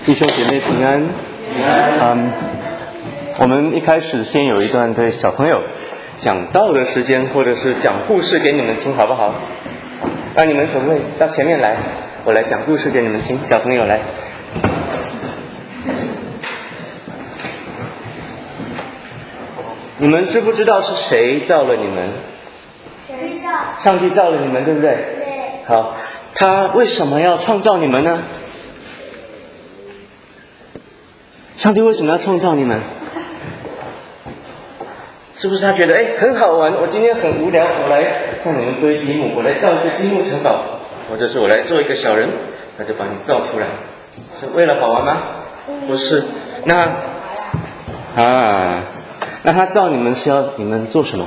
弟兄姐妹平安。我们一开始先有一段对小朋友讲道的时间，或者是讲故事给你们听，好不好？那你们可不可以到前面来，我来讲故事给你们听。小朋友来。你们知不知道是谁造了你们？ 谁造？ 上帝造了你们，对不对？ 对。 好，他为什么要创造你们呢？上帝为什么要创造你们？是不是他觉得很好玩？我今天很无聊，我来向你们堆积木，我来造一个积木城堡，或者是我来做一个小人，他就把你造出来，是为了好玩吗？不是。那他造你们是要你们做什么？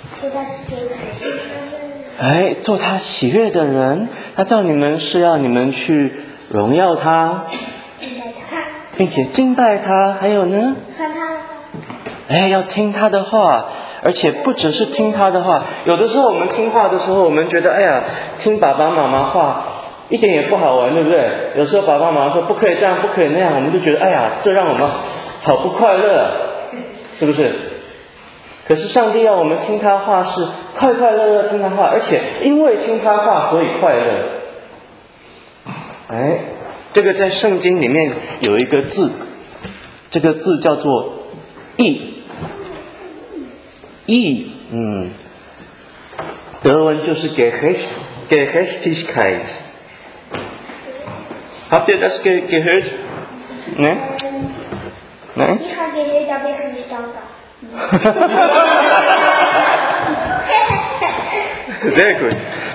做他喜悦的人。他造你们是要你们去荣耀他，并且敬拜他，还有呢？ 传他的话。要听他的话，而且不只是听他的话。有的时候我们听话的时候，我们觉得听爸爸妈妈话一点也不好玩，对不对？有时候爸爸妈妈说不可以这样，不可以那样，我们就觉得这让我们好不快乐，是不是？可是上帝要我们听他话是快快乐乐听他话，而且因为听他话所以快乐。这个在圣经里面有一个字，这个字叫做义。义，德文就是 Gerechtigkeit。Habt ihr das gehört? Ne? Ne? Ich habe gehört, aber ich nicht da. Sehr gut。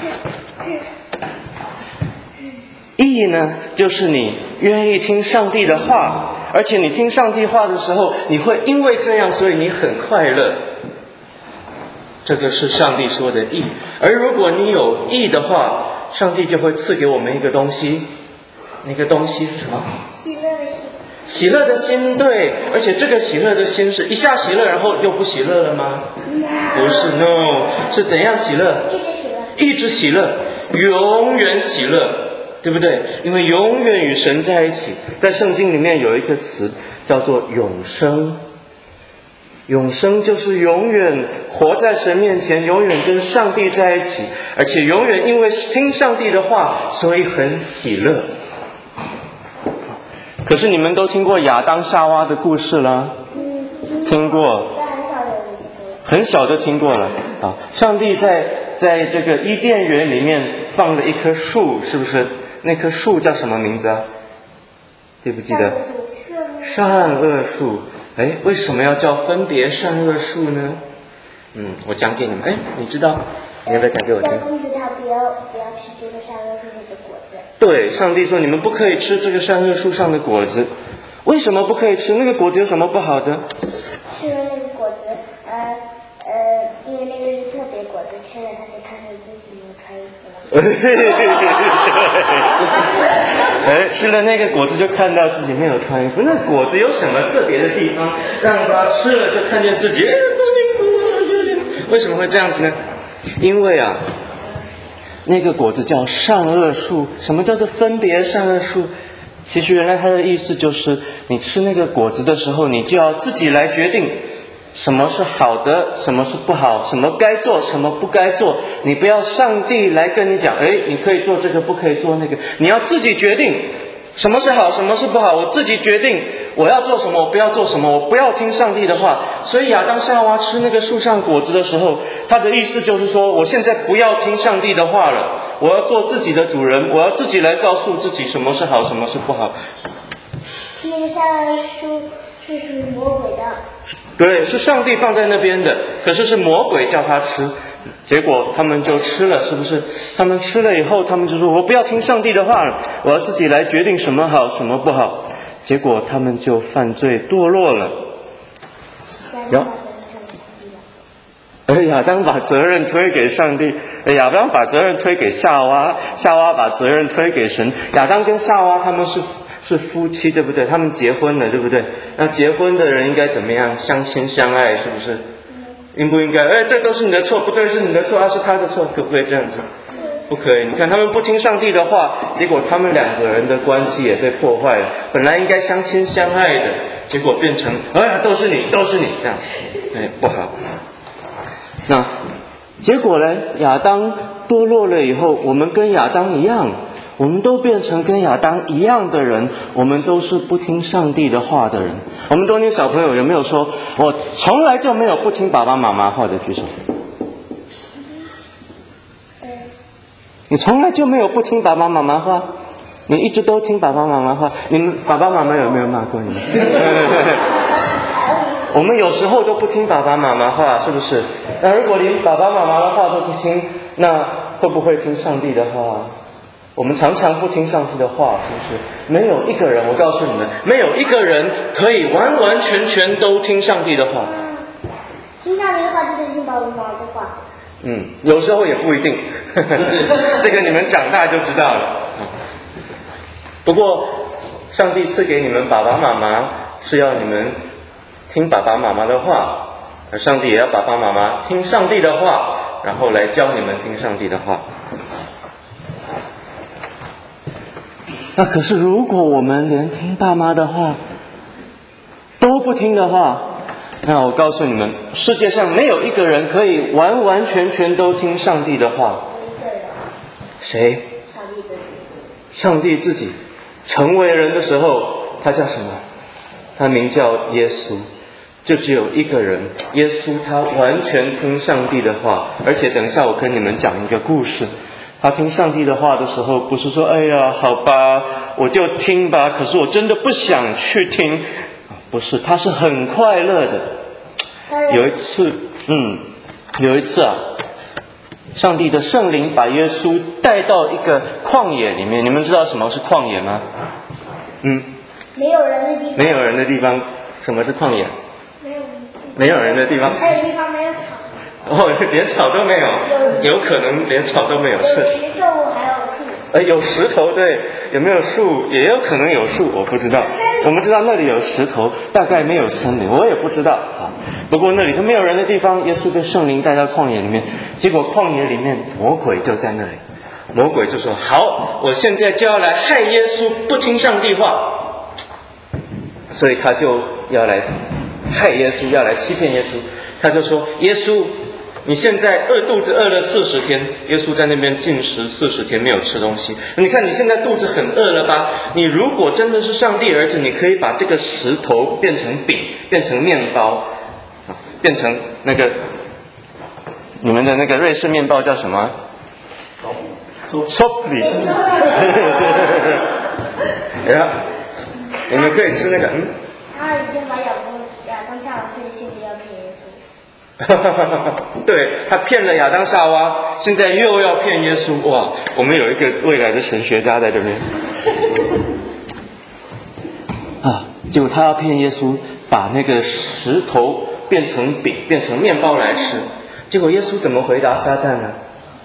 义呢，就是你愿意听上帝的话，而且你听上帝话的时候，你会因为这样，所以你很快乐。这个是上帝说的义。而如果你有义的话，上帝就会赐给我们一个东西。那个东西是什么？ 喜乐的心。 喜乐的心，对。而且这个喜乐的心是一下喜乐，然后又不喜乐了吗？不是 ，no， 是怎样喜乐？一直喜乐，永远喜乐，对不对？因为永远与神在一起。在圣经里面有一个词叫做永生。永生就是永远活在神面前，永远跟上帝在一起，而且永远因为听上帝的话，所以很喜乐。可是你们都听过亚当夏娃的故事了？听过。很小就听过了。上帝在这个伊甸园里面放了一棵树，是不是？那棵树叫什么名字啊？记不记得？善恶树。为什么要叫分别善恶树呢？我讲给你们。你知道？你要不要讲给我听？ 上帝他不要吃这个善恶树上的果子。 对，上帝说你们不可以吃这个善恶树上的果子。为什么不可以吃？那个果子有什么不好的？ 吃了那个果子，因为那个是特别果子，吃了他就看到自己没有穿衣服了。 吃了那个果子就看到自己没有穿衣服。那果子有什么特别的地方，让他吃了就看见自己为什么会这样子呢？因为那个果子叫善恶树。什么叫做分别善恶树？其实原来它的意思就是你吃那个果子的时候，你就要自己来决定什么是好的，什么是不好，什么该做，什么不该做。你不要上帝来跟你讲你可以做这个，不可以做那个。你要自己决定什么是好，什么是不好。我自己决定我要做什么，我不要做什么，我不要听上帝的话。所以亚当夏娃吃那个树上果子的时候，他的意思就是说，我现在不要听上帝的话了，我要做自己的主人，我要自己来告诉自己什么是好，什么是不好。 那个善恶树是属于魔鬼的。 对，是上帝放在那边的，可是魔鬼叫他吃，结果他们就吃了，是不是？他们吃了以后，他们就说我不要听上帝的话了，我要自己来决定什么好，什么不好。结果他们就犯罪堕落了。亚当把责任推给上帝，亚当把责任推给夏娃，夏娃把责任推给神。亚当跟夏娃他们是夫妻，对不对？他们结婚了，对不对？那结婚的人应该怎么样？相亲相爱，是不是？应不应该？这都是你的错，不对是你的错，是他的错，可不可以这样子？ 不可以。你看他们不听上帝的话，结果他们两个人的关系也被破坏了。本来应该相亲相爱的，结果变成都是你这样，不好。那结果呢？亚当堕落了以后，我们跟亚当一样，我们都变成跟亚当一样的人，我们都是不听上帝的话的人。我们中间小朋友有没有说，我从来就没有不听爸爸妈妈话的？举手。你从来就没有不听爸爸妈妈话，你一直都听爸爸妈妈话。你们爸爸妈妈有没有骂过你们？我们有时候都不听爸爸妈妈话，是不是？那如果连爸爸妈妈的话都不听，那会不会听上帝的话？我们常常不听上帝的话，是不是？没有一个人，我告诉你们，没有一个人可以完完全全都听上帝的话。 听上帝的话就得听爸爸妈妈的话。 有时候也不一定，这个你们长大就知道了。不过，上帝赐给你们爸爸妈妈，是要你们听爸爸妈妈的话，而上帝也要爸爸妈妈听上帝的话，然后来教你们听上帝的话。那可是如果我们连听爸妈的话都不听的话，那我告诉你们，世界上没有一个人可以完完全全都听上帝的话。谁？上帝自己成为人的时候，他叫什么？他名叫耶稣。就只有一个人，耶稣，他完全听上帝的话。而且等一下我跟你们讲一个故事。他听上帝的话的时候，不是说哎呀好吧我就听吧，可是我真的不想去听，不是，他是很快乐的。有一次啊，上帝的圣灵把耶稣带到一个旷野里面。你们知道什么是旷野吗？ 没有人的地方。 没有人的地方。什么是旷野？没有人的地方。 还有地方没有草。 连草都没有。有可能连草都没有。 有石头还有树。 有石头，对，有没有树？也有可能有树，我不知道。我们知道那里有石头，大概没有森林，我也不知道啊。不过那里都没有人的地方，耶稣被圣灵带到旷野里面，结果旷野里面魔鬼就在那里。魔鬼就说：好，我现在就要来害耶稣，不听上帝话。所以他就要来害耶稣，要来欺骗耶稣。他就说：耶稣，你现在肚子饿了40天，耶稣在那边禁食40天没有吃东西。你看你现在肚子很饿了吧？你如果真的是上帝儿子，你可以把这个石头变成饼，变成面包，变成那个你们的那个瑞士面包叫什么？Chocolate。你们可以吃那个。 他已经把亚当夏娃骗，现在要骗耶稣。 对，他骗了亚当夏娃，现在又要骗耶稣。哇，我们有一个未来的神学家在这边。结果他要骗耶稣，把那个石头变成饼，变成面包来吃。结果耶稣怎么回答撒旦呢？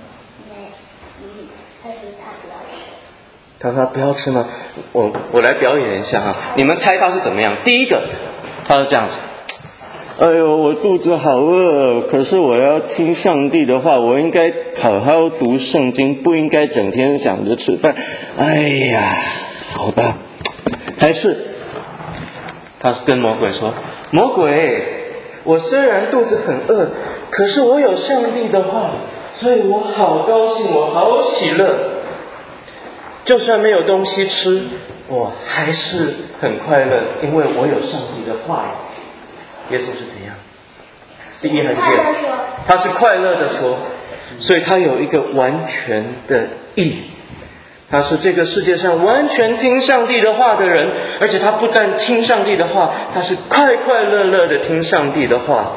他说不要吃吗？我来表演一下哈，你们猜他是怎么样？第一个，他是这样子。哎呦，我肚子好饿，可是我要听上帝的话，我应该好好读圣经，不应该整天想着吃饭。哎呀，好吧。还是他跟魔鬼说：魔鬼，我虽然肚子很饿，可是我有上帝的话，所以我好高兴，我好喜乐。就算没有东西吃，我还是很快乐，因为我有上帝的话语。耶稣是怎样？第一和第二，他是快乐的说，所以他有一个完全的义。他是这个世界上完全听上帝的话的人，而且他不但听上帝的话，他是快快乐乐的听上帝的话。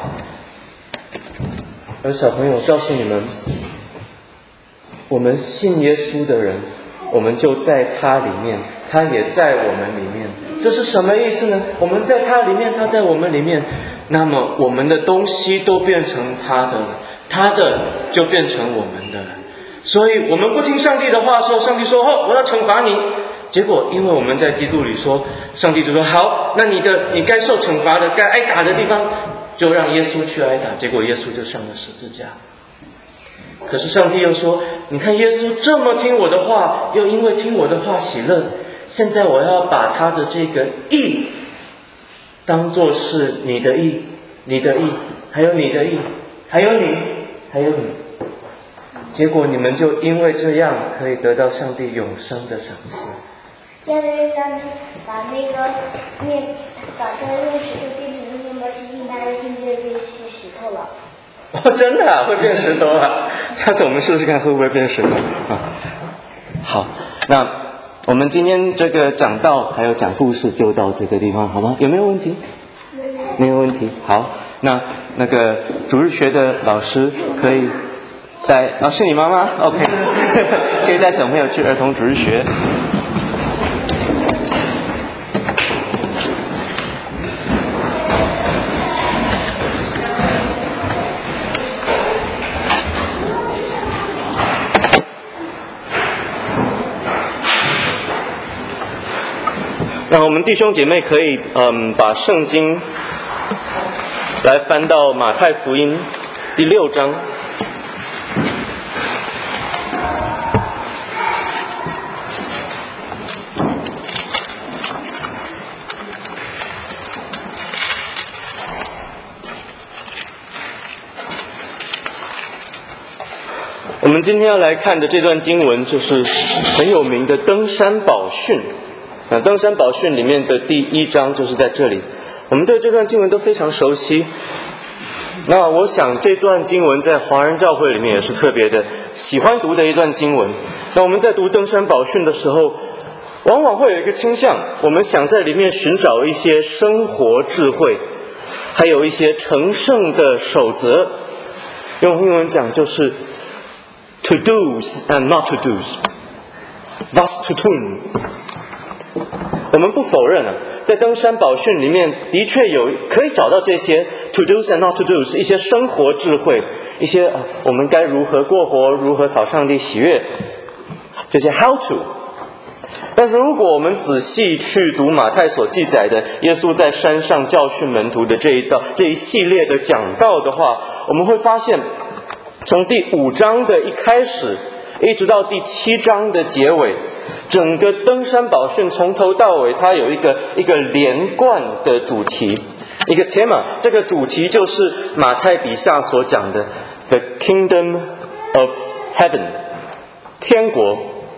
而小朋友，告诉你们，我们信耶稣的人，我们就在他里面，他也在我们里面。这是什么意思呢？我们在他里面，他在我们里面，那么我们的东西都变成他的了，他的就变成我们的了。所以我们不听上帝的话说，上帝说我要惩罚你，结果因为我们在基督里说，上帝就说好，那你该受惩罚的，该挨打的地方就让耶稣去挨打，结果耶稣就上了十字架。可是上帝又说， 你看耶稣这么听我的话，又因为听我的话喜乐，现在我要把他的这个义当作是你的义，你的义，还有你的义，还有你，还有你。结果你们就因为这样可以得到上帝永生的赏赐。 要是让他把这个用石头变成面包，相信大家现在就是石头了。 哦，真的啊，会变石头啊！下次我们试试看会不会变石头啊？好，那我们今天这个讲道还有讲故事就到这个地方，好吗？有没有问题？没有问题。好，那个主日学的老师可以带是你妈妈 ？OK， 可以带小朋友去儿童主日学。那我们弟兄姐妹可以把圣经来翻到马太福音第6章。我们今天要来看的这段经文就是很有名的登山宝训。那登山宝训里面的第1章就是在这里，我们对这段经文都非常熟悉。那我想这段经文在华人教会里面也是特别的喜欢读的一段经文。那我们在读登山宝训的时候，往往会有一个倾向，我们想在里面寻找一些生活智慧，还有一些成圣的守则。用英文讲就是 to do's and not to do's，was to tun。我们不否认在登山宝训里面的确可以找到这些 to do's and not to do's， 一些生活智慧，一些我们该如何过活，如何讨上帝喜悦，这些 how to。但是如果我们仔细去读马太所记载的耶稣在山上教训门徒的这一系列的讲道的话，我们会发现从第5章的一开始一直到第7章的结尾，整个登山宝训从头到尾它有一个连贯的主题，一个 tema。 这个主题就是马太笔下所讲的 The Kingdom of Heaven， 天国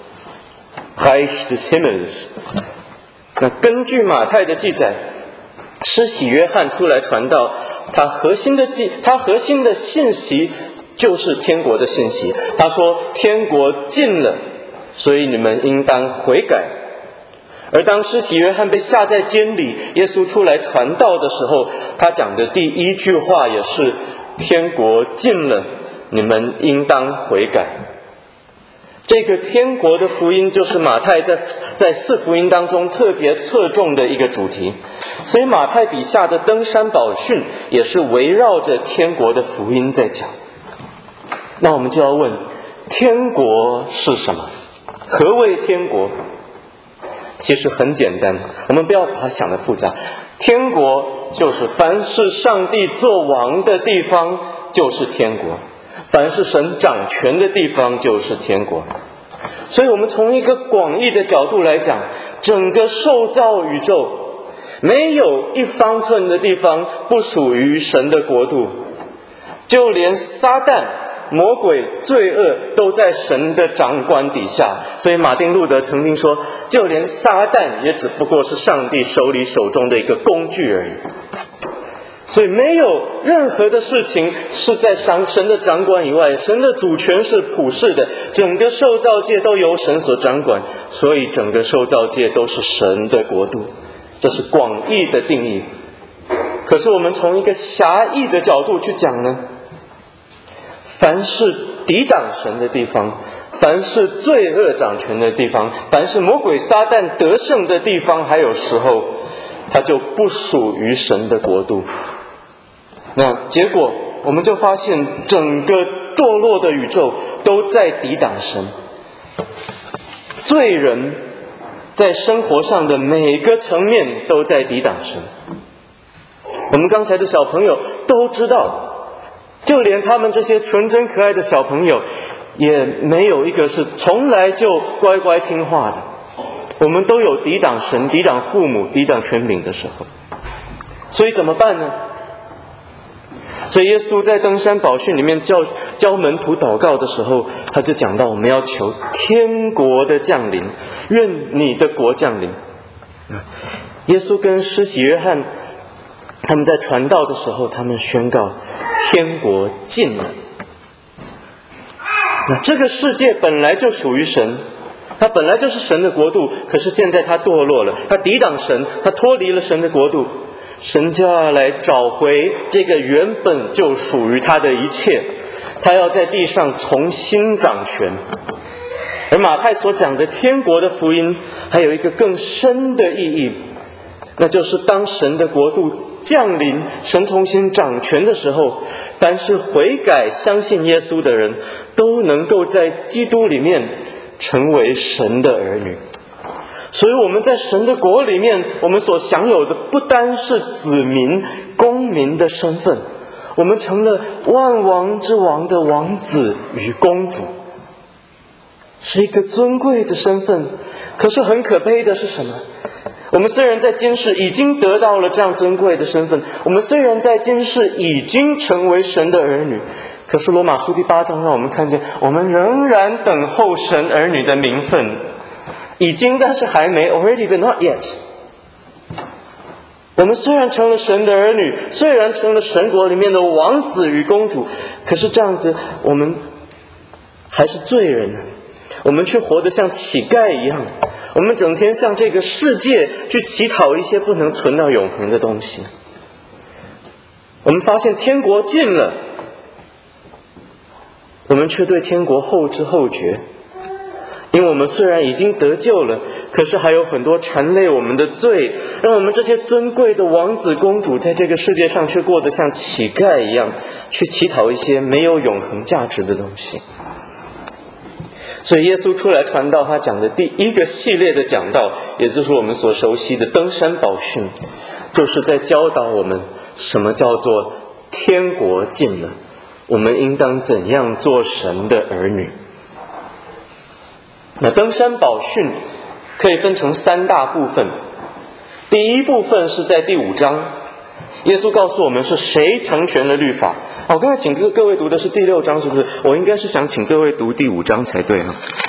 Reich des Himmels。 那根据马太的记载，施洗约翰出来传道，他核心的信息就是天国的信息。他说天国近了，所以你们应当悔改。而当施洗约翰被下在监里，耶稣出来传道的时候，他讲的第1句话也是天国近了，你们应当悔改。这个天国的福音就是马太在4福音当中特别侧重的一个主题，所以马太笔下的登山宝训也是围绕着天国的福音在讲。那我们就要问，天国是什么？何谓天国？其实很简单，我们不要把它想得复杂。天国就是凡是上帝做王的地方就是天国，凡是神掌权的地方就是天国。所以我们从一个广义的角度来讲，整个受造宇宙没有1方寸的地方不属于神的国度，就连撒旦魔鬼罪恶都在神的掌管底下。所以马丁路德曾经说，就连撒旦也只不过是上帝手中的一个工具而已。所以没有任何的事情是在神的掌管以外，神的主权是普世的，整个受造界都由神所掌管，所以整个受造界都是神的国度。这是广义的定义。可是我们从一个狭义的角度去讲呢，凡是抵挡神的地方，凡是罪恶掌权的地方，凡是魔鬼撒旦得胜的地方，还有时候它就不属于神的国度。那结果我们就发现，整个堕落的宇宙都在抵挡神。罪人在生活上的每个层面都在抵挡神。我们刚才的小朋友都知道，就连他们这些纯真可爱的小朋友， 也没有一个是从来就乖乖听话的。我们都有抵挡神、抵挡父母、抵挡权柄的时候。所以怎么办呢？所以耶稣在登山宝训里面教门徒祷告的时候，他就讲到我们要求天国的降临，愿你的国降临。耶稣跟施洗约翰他们在传道的时候，他们宣告天国近了。那这个世界本来就属于神，它本来就是神的国度，可是现在它堕落了，它抵挡神，它脱离了神的国度，神就要来找回这个原本就属于他的一切，他要在地上重新掌权。而马太所讲的天国的福音还有一个更深的意义，那就是当神的国度降临，神重新掌权的时候，凡是悔改相信耶稣的人都能够在基督里面成为神的儿女。所以我们在神的国里面，我们所享有的不单是子民公民的身份，我们成了万王之王的王子与公主，是一个尊贵的身份。可是很可悲的是什么？我们虽然在今世已经得到了这样尊贵的身份，我们虽然在今世已经成为神的儿女，可是罗马书第8章让我们看见，我们仍然等候神儿女的名分。已经，但是还没 already but not yet。 我们虽然成了神的儿女，虽然成了神国里面的王子与公主，可是这样子我们还是罪人，我们却活得像乞丐一样，我们整天向这个世界去乞讨一些不能存到永恒的东西。我们发现天国近了，我们却对天国后知后觉。因为我们虽然已经得救了，可是还有很多缠累我们的罪，让我们这些尊贵的王子公主在这个世界上却过得像乞丐一样，去乞讨一些没有永恒价值的东西。所以耶稣出来传道，他讲的第一个系列的讲道，也就是我们所熟悉的登山宝训，就是在教导我们什么叫做天国近了，我们应当怎样做神的儿女。那登山宝训可以分成3大部分。第一部分是在第5章，耶稣告诉我们是谁成全了律法。我刚才请各位读的是第6章，是不是？我应该是想请各位读第5章才对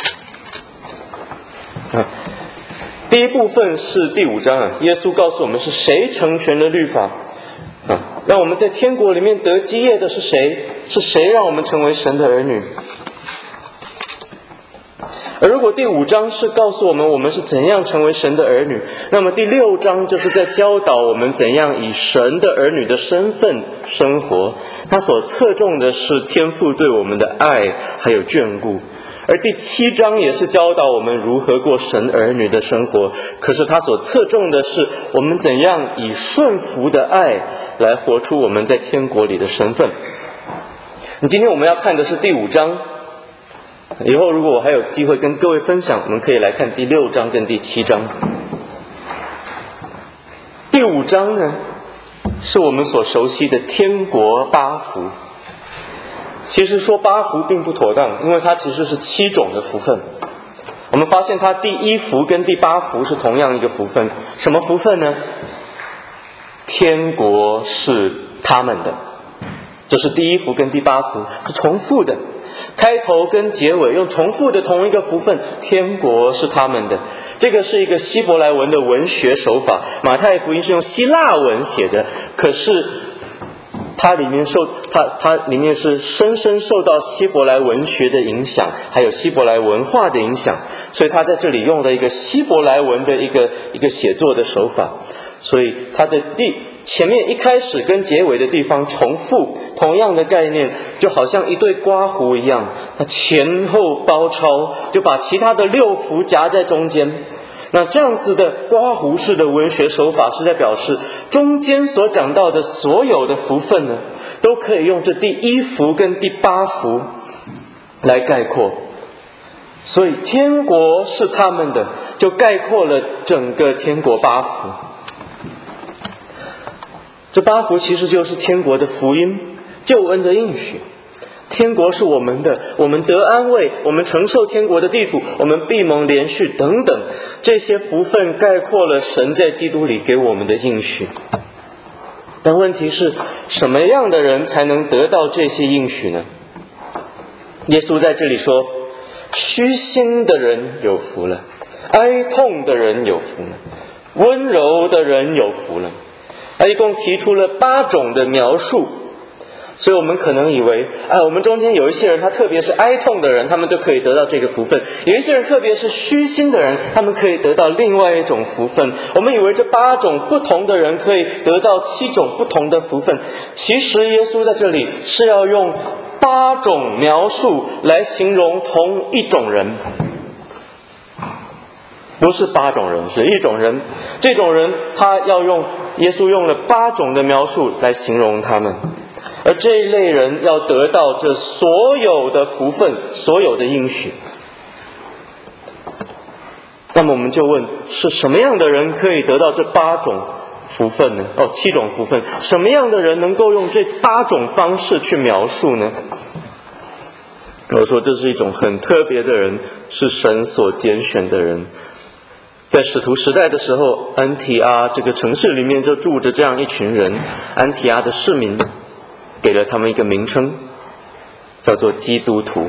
第一部分是第5章耶稣告诉我们是谁成全了律法让我们在天国里面得基业的是谁？是谁让我们成为神的儿女？而如果第5章是告诉我们我们是怎样成为神的儿女，那么第6章就是在教导我们怎样以神的儿女的身份生活。他所侧重的是天父对我们的爱还有眷顾。而第7章也是教导我们如何过神儿女的生活，可是他所侧重的是我们怎样以顺服的爱来活出我们在天国里的身份。今天我们要看的是第5章，以后如果我还有机会跟各位分享，我们可以来看第6章跟第7章。第5章呢，是我们所熟悉的天国8福。其实说8福并不妥当，因为它其实是7种的福分。我们发现它第1福跟第8福是同样一个福分。什么福分呢？天国是他们的，就是第1福跟第8福是重复的，开头跟结尾用重复的同一个福分，天国是他们的。这个是一个希伯来文的文学手法，马太福音是用希腊文写的，可是它里面是深深受到希伯来文学的影响，还有希伯来文化的影响，所以他在这里用了一个希伯来文的一个写作的手法，所以它的前面一开始跟结尾的地方重复同样的概念，就好像一对刮胡一样，它前后包抄，就把其他的6福夹在中间。那这样子的刮胡式的文学手法是在表示中间所讲到的所有的福分呢，都可以用这第1福跟第8福来概括。所以天国是他们的，就概括了整个天国8福。这8福其实就是天国的福音，救恩的应许。 天国是我们的，我们得安慰，我们承受天国的地土，我们必蒙连续等等，这些福分概括了神在基督里给我们的应许。但问题是，什么样的人才能得到这些应许呢？耶稣在这里说，虚心的人有福了，哀痛的人有福了，温柔的人有福了。他一共提出了8种的描述，所以我们可能以为，我们中间有一些人，他特别是哀痛的人，他们就可以得到这个福分；有一些人特别是虚心的人，他们可以得到另外一种福分。我们以为这8种不同的人可以得到7种不同的福分，其实耶稣在这里是要用8种描述来形容同一种人，不是8种人，是一种人。这种人他耶稣用了8种的描述来形容他们，而这一类人要得到这所有的福分，所有的应许。那么我们就问，是什么样的人可以得到这8种福分呢？7种福分，什么样的人能够用这8种方式去描述呢？我说这是一种很特别的人，是神所拣选的人。在使徒时代的时候，安提阿这个城市里面就住着这样一群人，安提阿的市民给了他们一个名称，叫做基督徒，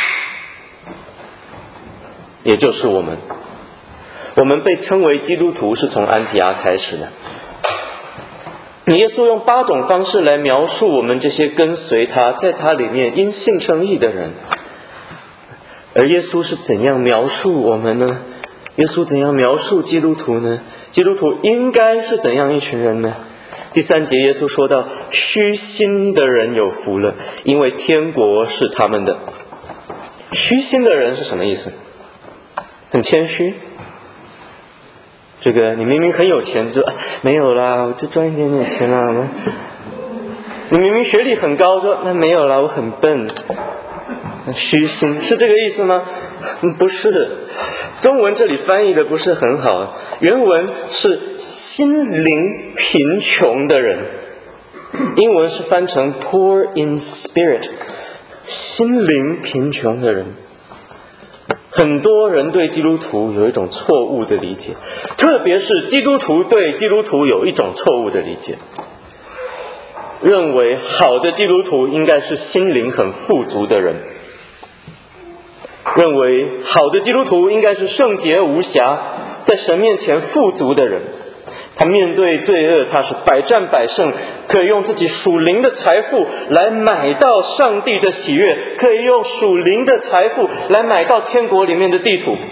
也就是我们。我们被称为基督徒是从安提阿开始的。耶稣用8种方式来描述我们这些跟随他，在他里面因信称义的人。而耶稣是怎样描述我们呢？耶稣怎样描述基督徒呢？基督徒应该是怎样一群人呢？第3节耶稣说到，虚心的人有福了，因为天国是他们的。虚心的人是什么意思？很谦虚。这个你明明很有钱，就没有啦，我就赚一点点钱啦。你明明学历很高，说那没有啦，我很笨。虚心是这个意思吗？不是，中文这里翻译的不是很好，原文是心灵贫穷的人，英文是翻成 poor in spirit， 心灵贫穷的人。很多人对基督徒有一种错误的理解，特别是基督徒对基督徒有一种错误的理解，认为好的基督徒应该是心灵很富足的人，认为好的基督徒应该是圣洁无瑕，在神面前富足的人。他面对罪恶，他是百战百胜，可以用自己属灵的财富来买到上帝的喜悦，可以用属灵的财富来买到天国里面的地土。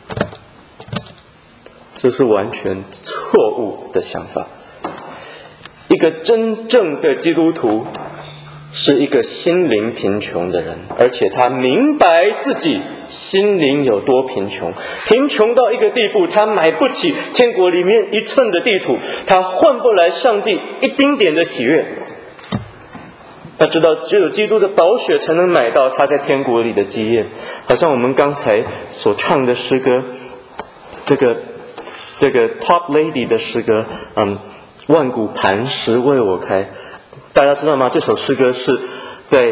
这是完全错误的想法。一个真正的基督徒是一个心灵贫穷的人，而且他明白自己心灵有多贫穷，贫穷到一个地步，他买不起天国里面1寸的地土，他换不来上帝一丁点的喜悦。他知道只有基督的宝血才能买到他在天国里的基业。好像我们刚才所唱的诗歌，这个 Top Lady 的诗歌，万古磐石为我开。大家知道吗？这首诗歌是在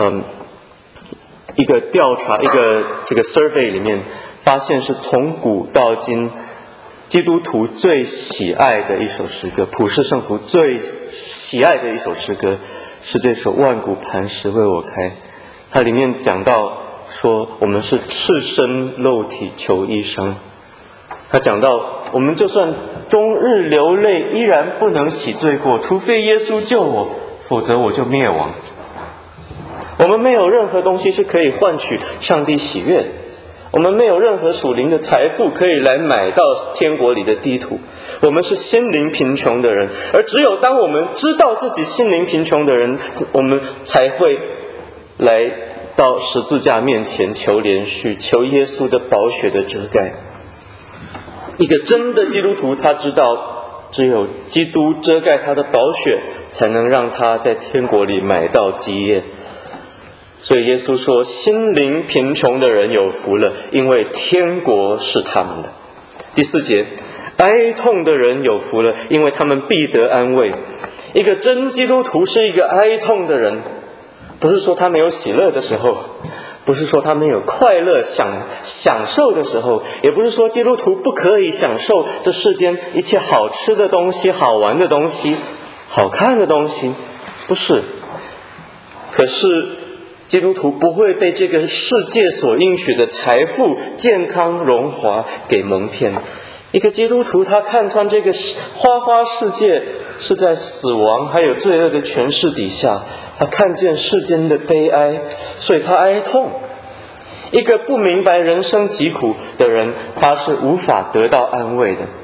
一个调查，一个这个 survey 里面发现，是从古到今基督徒最喜爱的一首诗歌，普世圣徒最喜爱的一首诗歌是这首万古磐石为我开。它里面讲到说，我们是赤身露体求医生。他讲到，我们就算终日流泪，依然不能洗罪过，除非耶稣救我，否则我就灭亡。我们没有任何东西是可以换取上帝喜悦的，我们没有任何属灵的财富可以来买到天国里的地土。我们是心灵贫穷的人，而只有当我们知道自己心灵贫穷的人，我们才会来到十字架面前求连续，求耶稣的宝血的遮盖。一个真的基督徒，他知道只有基督遮盖他的宝血，才能让他在天国里买到基业。所以耶稣说，心灵贫穷的人有福了，因为天国是他们的。第4节，哀痛的人有福了，因为他们必得安慰。一个真基督徒是一个哀痛的人， 不是说他没有喜乐的时候，不是说他没有快乐享受的时候，也不是说基督徒不可以享受这世间一切好吃的东西、好玩的东西、好看的东西，不是。可是基督徒不会被这个世界所应许的财富、健康、荣华给蒙骗。一个基督徒他看穿这个花花世界是在死亡还有罪恶的权势底下，他看见世间的悲哀，所以他哀痛。一个不明白人生疾苦的人，他是无法得到安慰的。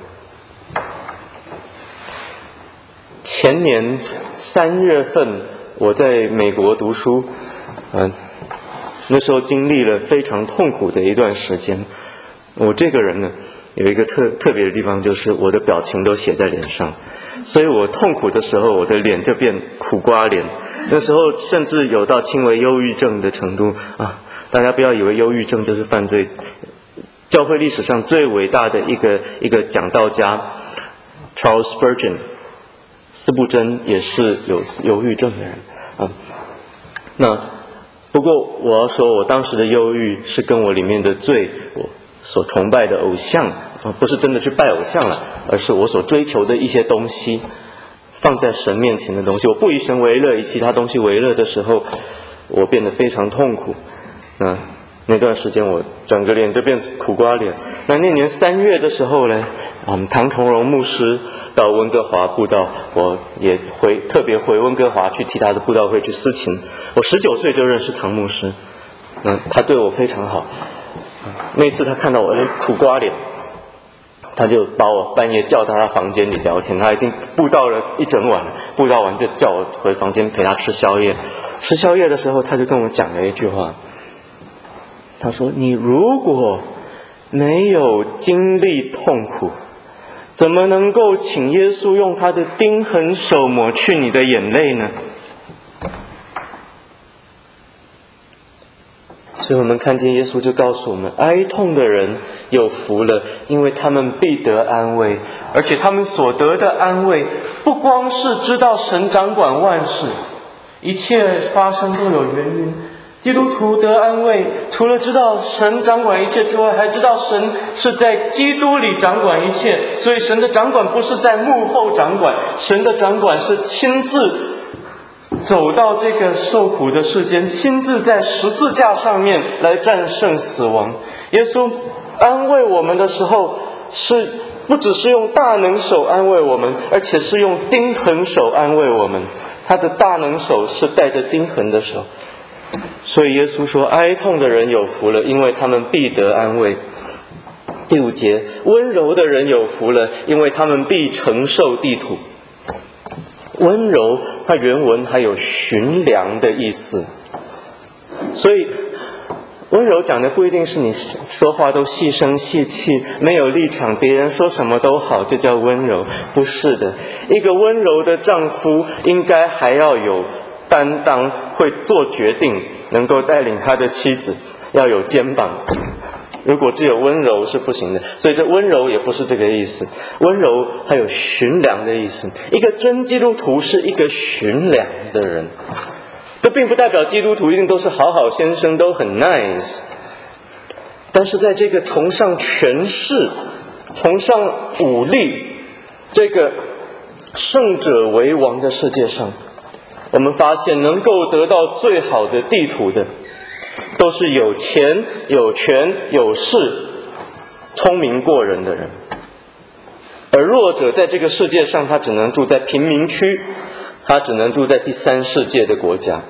前年3月份我在美国读书，那时候经历了非常痛苦的一段时间。我这个人呢，有一个特别的地方，就是我的表情都写在脸上，所以我痛苦的时候，我的脸就变苦瓜脸。那时候甚至有到轻微忧郁症的程度啊！大家不要以为忧郁症就是犯罪。教会历史上最伟大的一个讲道家 Charles Spurgeon， 司布真也是有忧郁症的人啊。那不过我要说，我当时的忧郁是跟我里面的罪，我所崇拜的偶像不是真的去拜偶像了，而是我所追求的一些东西，放在神面前的东西。我不以神为乐，以其他东西为乐的时候，我变得非常痛苦。那段时间我整个脸就变苦瓜脸。那年3月的时候呢，唐崇荣牧师到温哥华布道，我也特别回温哥华去替他的布道会去司琴。我19岁就认识唐牧师，他对我非常好。那次他看到我苦瓜脸，他就把我半夜叫到他房间里聊天。他已经布道了一整晚了，布道完就叫我回房间陪他吃宵夜。吃宵夜的时候，他就跟我讲了一句话，他说：你如果没有经历痛苦，怎么能够请耶稣用他的钉痕手抹去你的眼泪呢？所以我们看见耶稣就告诉我们，哀痛的人有福了，因为他们必得安慰。而且他们所得的安慰，不光是知道神掌管万事，一切发生都有原因。基督徒得安慰，除了知道神掌管一切之外，还知道神是在基督里掌管一切。所以神的掌管不是在幕后掌管，神的掌管是亲自走到这个受苦的世间，亲自在十字架上面来战胜死亡。耶稣安慰我们的时候，是不只是用大能手安慰我们，而且是用钉痕手安慰我们。他的大能手是带着钉痕的手。所以耶稣说，哀痛的人有福了，因为他们必得安慰。第5节，温柔的人有福了，因为他们必承受地土。温柔它原文还有驯良的意思，所以温柔讲的不一定是你说话都细声细气，没有立场，别人说什么都好就叫温柔。不是的，一个温柔的丈夫应该还要有担当，会做决定，能够带领他的妻子，要有肩膀。如果只有温柔是不行的，所以这温柔也不是这个意思。温柔还有驯良的意思。一个真基督徒是一个驯良的人，这并不代表基督徒一定都是好好先生，都很 nice。但是在这个崇尚权势、崇尚武力、这个胜者为王的世界上，我们发现能够得到最好的地土的，都是有钱、有权、有势、聪明过人的人。而弱者在这个世界上，他只能住在贫民区，他只能住在第3世界的国家。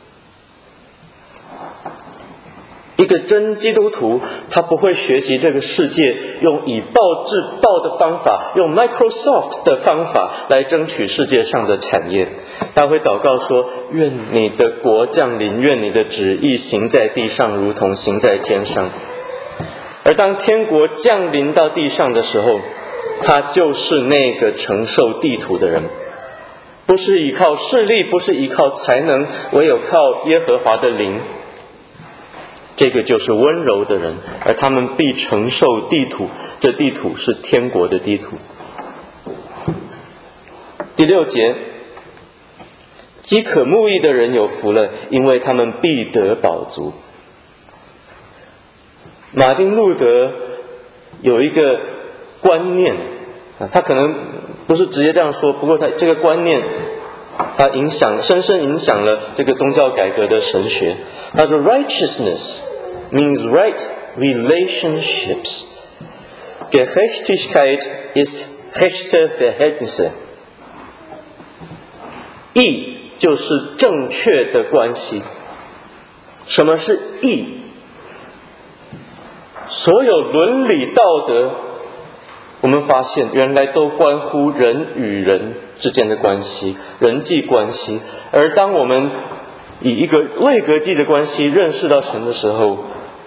一个真基督徒，他不会学习这个世界用以暴制暴的方法，用 Microsoft 的方法来争取世界上的产业。他会祷告说，愿你的国降临，愿你的旨意行在地上如同行在天上。而当天国降临到地上的时候，他就是那个承受地土的人，不是依靠势力，不是依靠才能，唯有靠耶和华的灵。这个就是温柔的人，而他们必承受地土，这地土是天国的地土。第6节， 饥渴慕义的人有福了，因为他们必得饱足。马丁路德有一个观念，他可能不是直接这样说，不过他这个观念他深深影响了这个宗教改革的神学。他说 Righteousness means right relationships. Gerechtigkeit ist rechte Verhältnisse. 义就是正确的关系。什么是义？所有伦理道德，我们发现原来都关乎人与人之间的关系，人际关系。而当我们以一个位格际的关系认识到神的时候，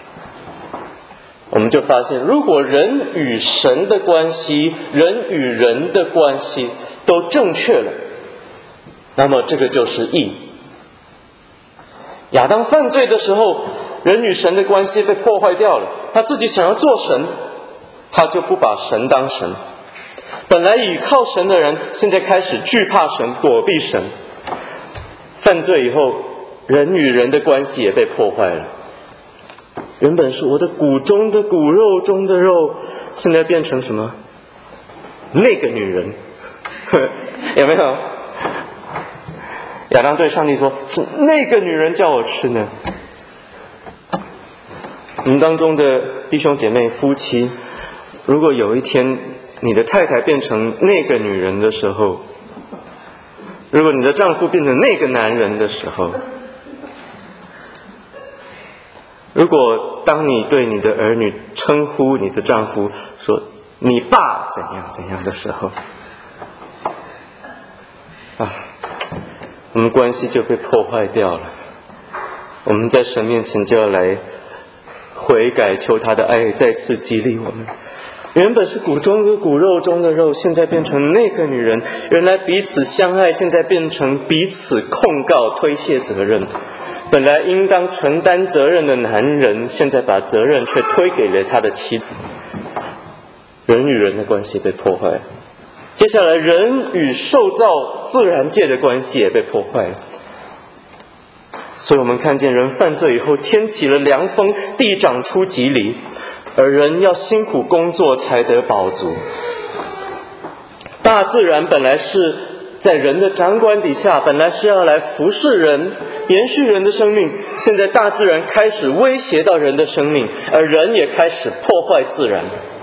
我们就发现，如果人与神的关系、人与人的关系都正确了，那么这个就是义。亚当犯罪的时候，人与神的关系被破坏掉了，他自己想要做神，他就不把神当神。本来倚靠神的人，现在开始惧怕神，躲避神。犯罪以后，人与人的关系也被破坏了。原本是我的骨中的骨，肉中的肉，现在变成什么？那个女人，有没有？亚当对上帝说：“是那个女人叫我吃呢。”我们当中的弟兄姐妹、夫妻，如果有一天你的太太变成那个女人的时候，如果你的丈夫变成那个男人的时候，如果当你对你的儿女称呼你的丈夫说你爸怎样怎样的时候，我们关系就被破坏掉了。我们在神面前就要来悔改，求他的爱再次激励我们。原本是骨中的骨，肉中的肉，现在变成那个女人。原来彼此相爱，现在变成彼此控告、推卸责任。本来应当承担责任的男人，现在把责任却推给了他的妻子。人与人的关系被破坏。接下来，人与受造自然界的关系也被破坏了。所以我们看见人犯罪以后，天起了凉风，地长出棘藜，而人要辛苦工作才得饱足。大自然本来是在人的掌管底下，本来是要来服侍人、延续人的生命，现在大自然开始威胁到人的生命，而人也开始破坏自然。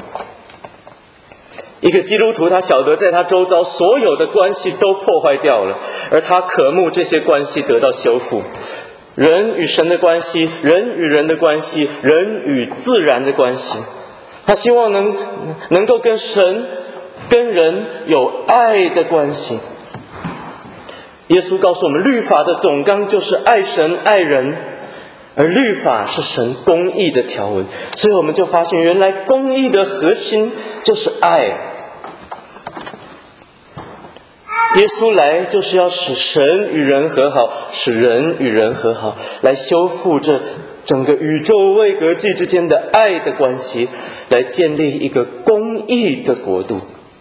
一个基督徒，他晓得在他周遭所有的关系都破坏掉了，而他渴慕这些关系得到修复。人与神的关系，人与人的关系，人与自然的关系，他希望能够跟神、跟人有爱的关系。耶稣告诉我们，律法的总纲就是爱神爱人，而律法是神公义的条文。所以我们就发现，原来公义的核心就是爱。耶稣来就是要使神与人和好，使人与人和好，来修复这整个宇宙位格际之间的爱的关系，来建立一个公义的国度。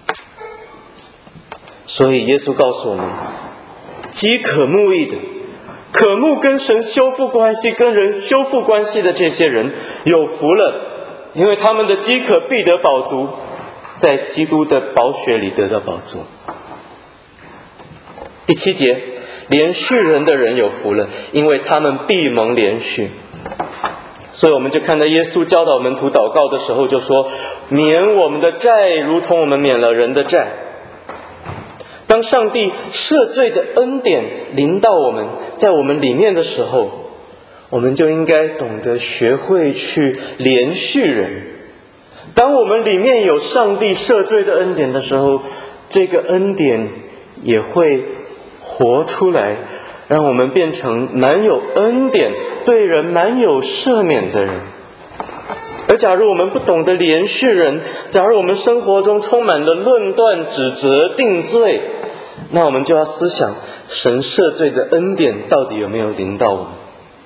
所以耶稣告诉我们，饥渴慕义的、渴慕跟神修复关系、跟人修复关系的这些人有福了，因为他们的饥渴必得饱足，在基督的宝血里得到饱足。第7节，连续人的人有福了，因为他们必蒙连续。所以我们就看到耶稣教导门徒祷告的时候就说，免我们的债如同我们免了人的债。当上帝赦罪的恩典临到我们，在我们里面的时候，我们就应该懂得学会去连续人。当我们里面有上帝赦罪的恩典的时候，这个恩典也会活出来，让我们变成满有恩典、对人满有赦免的人。而假如我们不懂得连续人，假如我们生活中充满了论断、指责、定罪，那我们就要思想神赦罪的恩典到底有没有临到我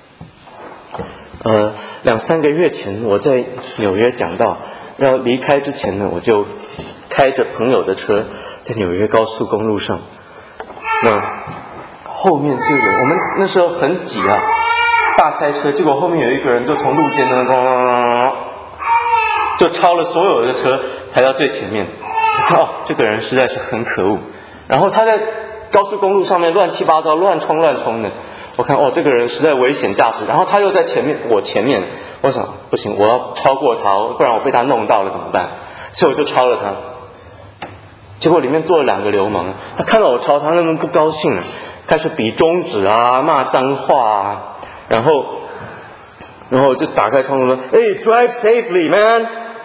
们。2-3个月前我在纽约讲到，要离开之前呢，我就开着朋友的车在纽约高速公路上，那后面就有，我们那时候很挤啊，大塞车，结果后面有一个人就从路肩那就超了所有的车，排到最前面。这个人实在是很可恶。然后他在高速公路上面乱七八糟乱冲的，我看这个人实在危险驾驶。然后他又在我前面，我想不行，我要超过他，不然我被他弄到了怎么办？所以我就超了他。结果里面坐了2个流氓，他看到我超他，他们不高兴了，开始比中指啊，骂脏话啊，然后就打开窗户说 ：“Hey, drive safely, man！”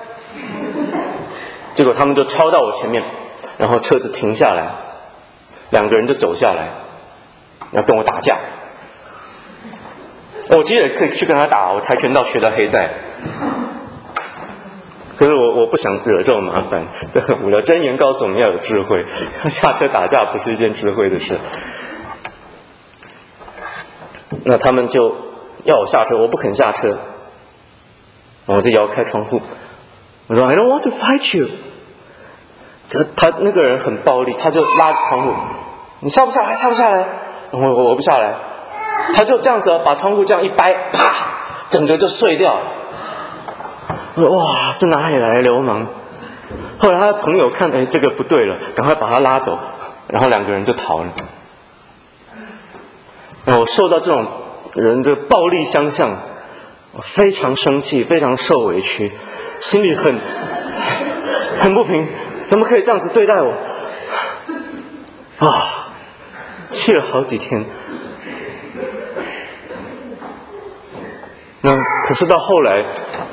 结果他们就超到我前面，然后车子停下来，2个人就走下来，要跟我打架。我其实也可以去跟他打，我跆拳道学到黑带。可是我不想惹这种麻烦，这很无聊。箴言告诉我们要有智慧，下车打架不是一件智慧的事。那他们就要我下车，我不肯下车，我就摇开窗户，我说 I don't want to fight you。他那个人很暴力，他就拉着窗户，你下不下来？下不下来？我不下来，他就这样子把窗户这样一掰，啪，整个就碎掉了。我说哇，这哪里来的流氓？后来他的朋友看，这个不对了，赶快把他拉走，然后2个人就逃了。我受到这种人的暴力相向，我非常生气，非常受委屈，心里很不平，怎么可以这样子对待我？气了好几天。那可是到后来，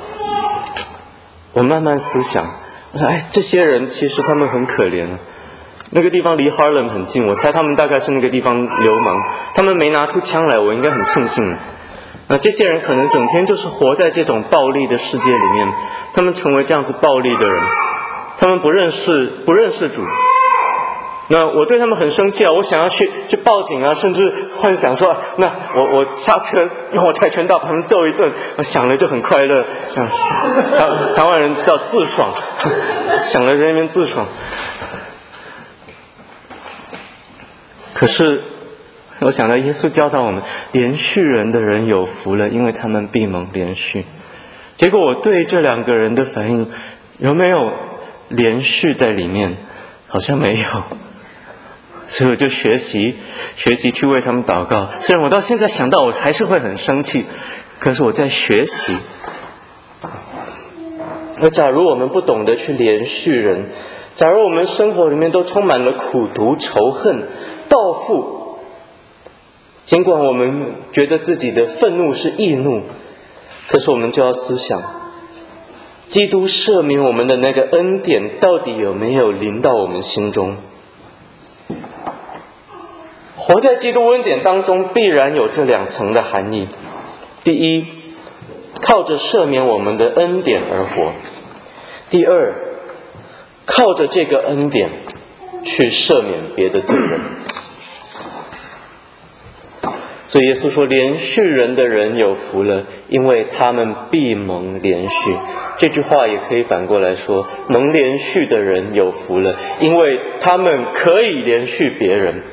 我慢慢思想，我说这些人其实他们很可怜。那个地方离 Harlem 很近，我猜他们大概是那个地方流氓，他们没拿出枪来，我应该很庆幸。这些人可能整天就是活在这种暴力的世界里面，他们成为这样子暴力的人，他们不认识主。那我对他们很生气啊，我想要去报警啊，甚至幻想说，那我下车用我跆拳道把他们揍一顿，我想了就很快乐。台湾人叫自爽，想了在那边自爽。可是我想到耶稣教导我们，连续人的人有福了，因为他们必蒙连续。结果我对这2个人的反应有没有连续在里面？好像没有。所以我就学习去为他们祷告。虽然我到现在想到我还是会很生气，可是我在学习。而假如我们不懂得去连续人，假如我们生活里面都充满了苦毒、仇恨、报复，尽管我们觉得自己的愤怒是义怒，可是我们就要思想，基督赦免我们的那个恩典到底有没有临到我们心中？活在基督恩典当中，必然有这2层的含义。第一，靠着赦免我们的恩典而活；第二，靠着这个恩典去赦免别的罪人。所以耶稣说，连续人的人有福了，因为他们必蒙连续。这句话也可以反过来说，蒙连续的人有福了，因为他们可以连续别人。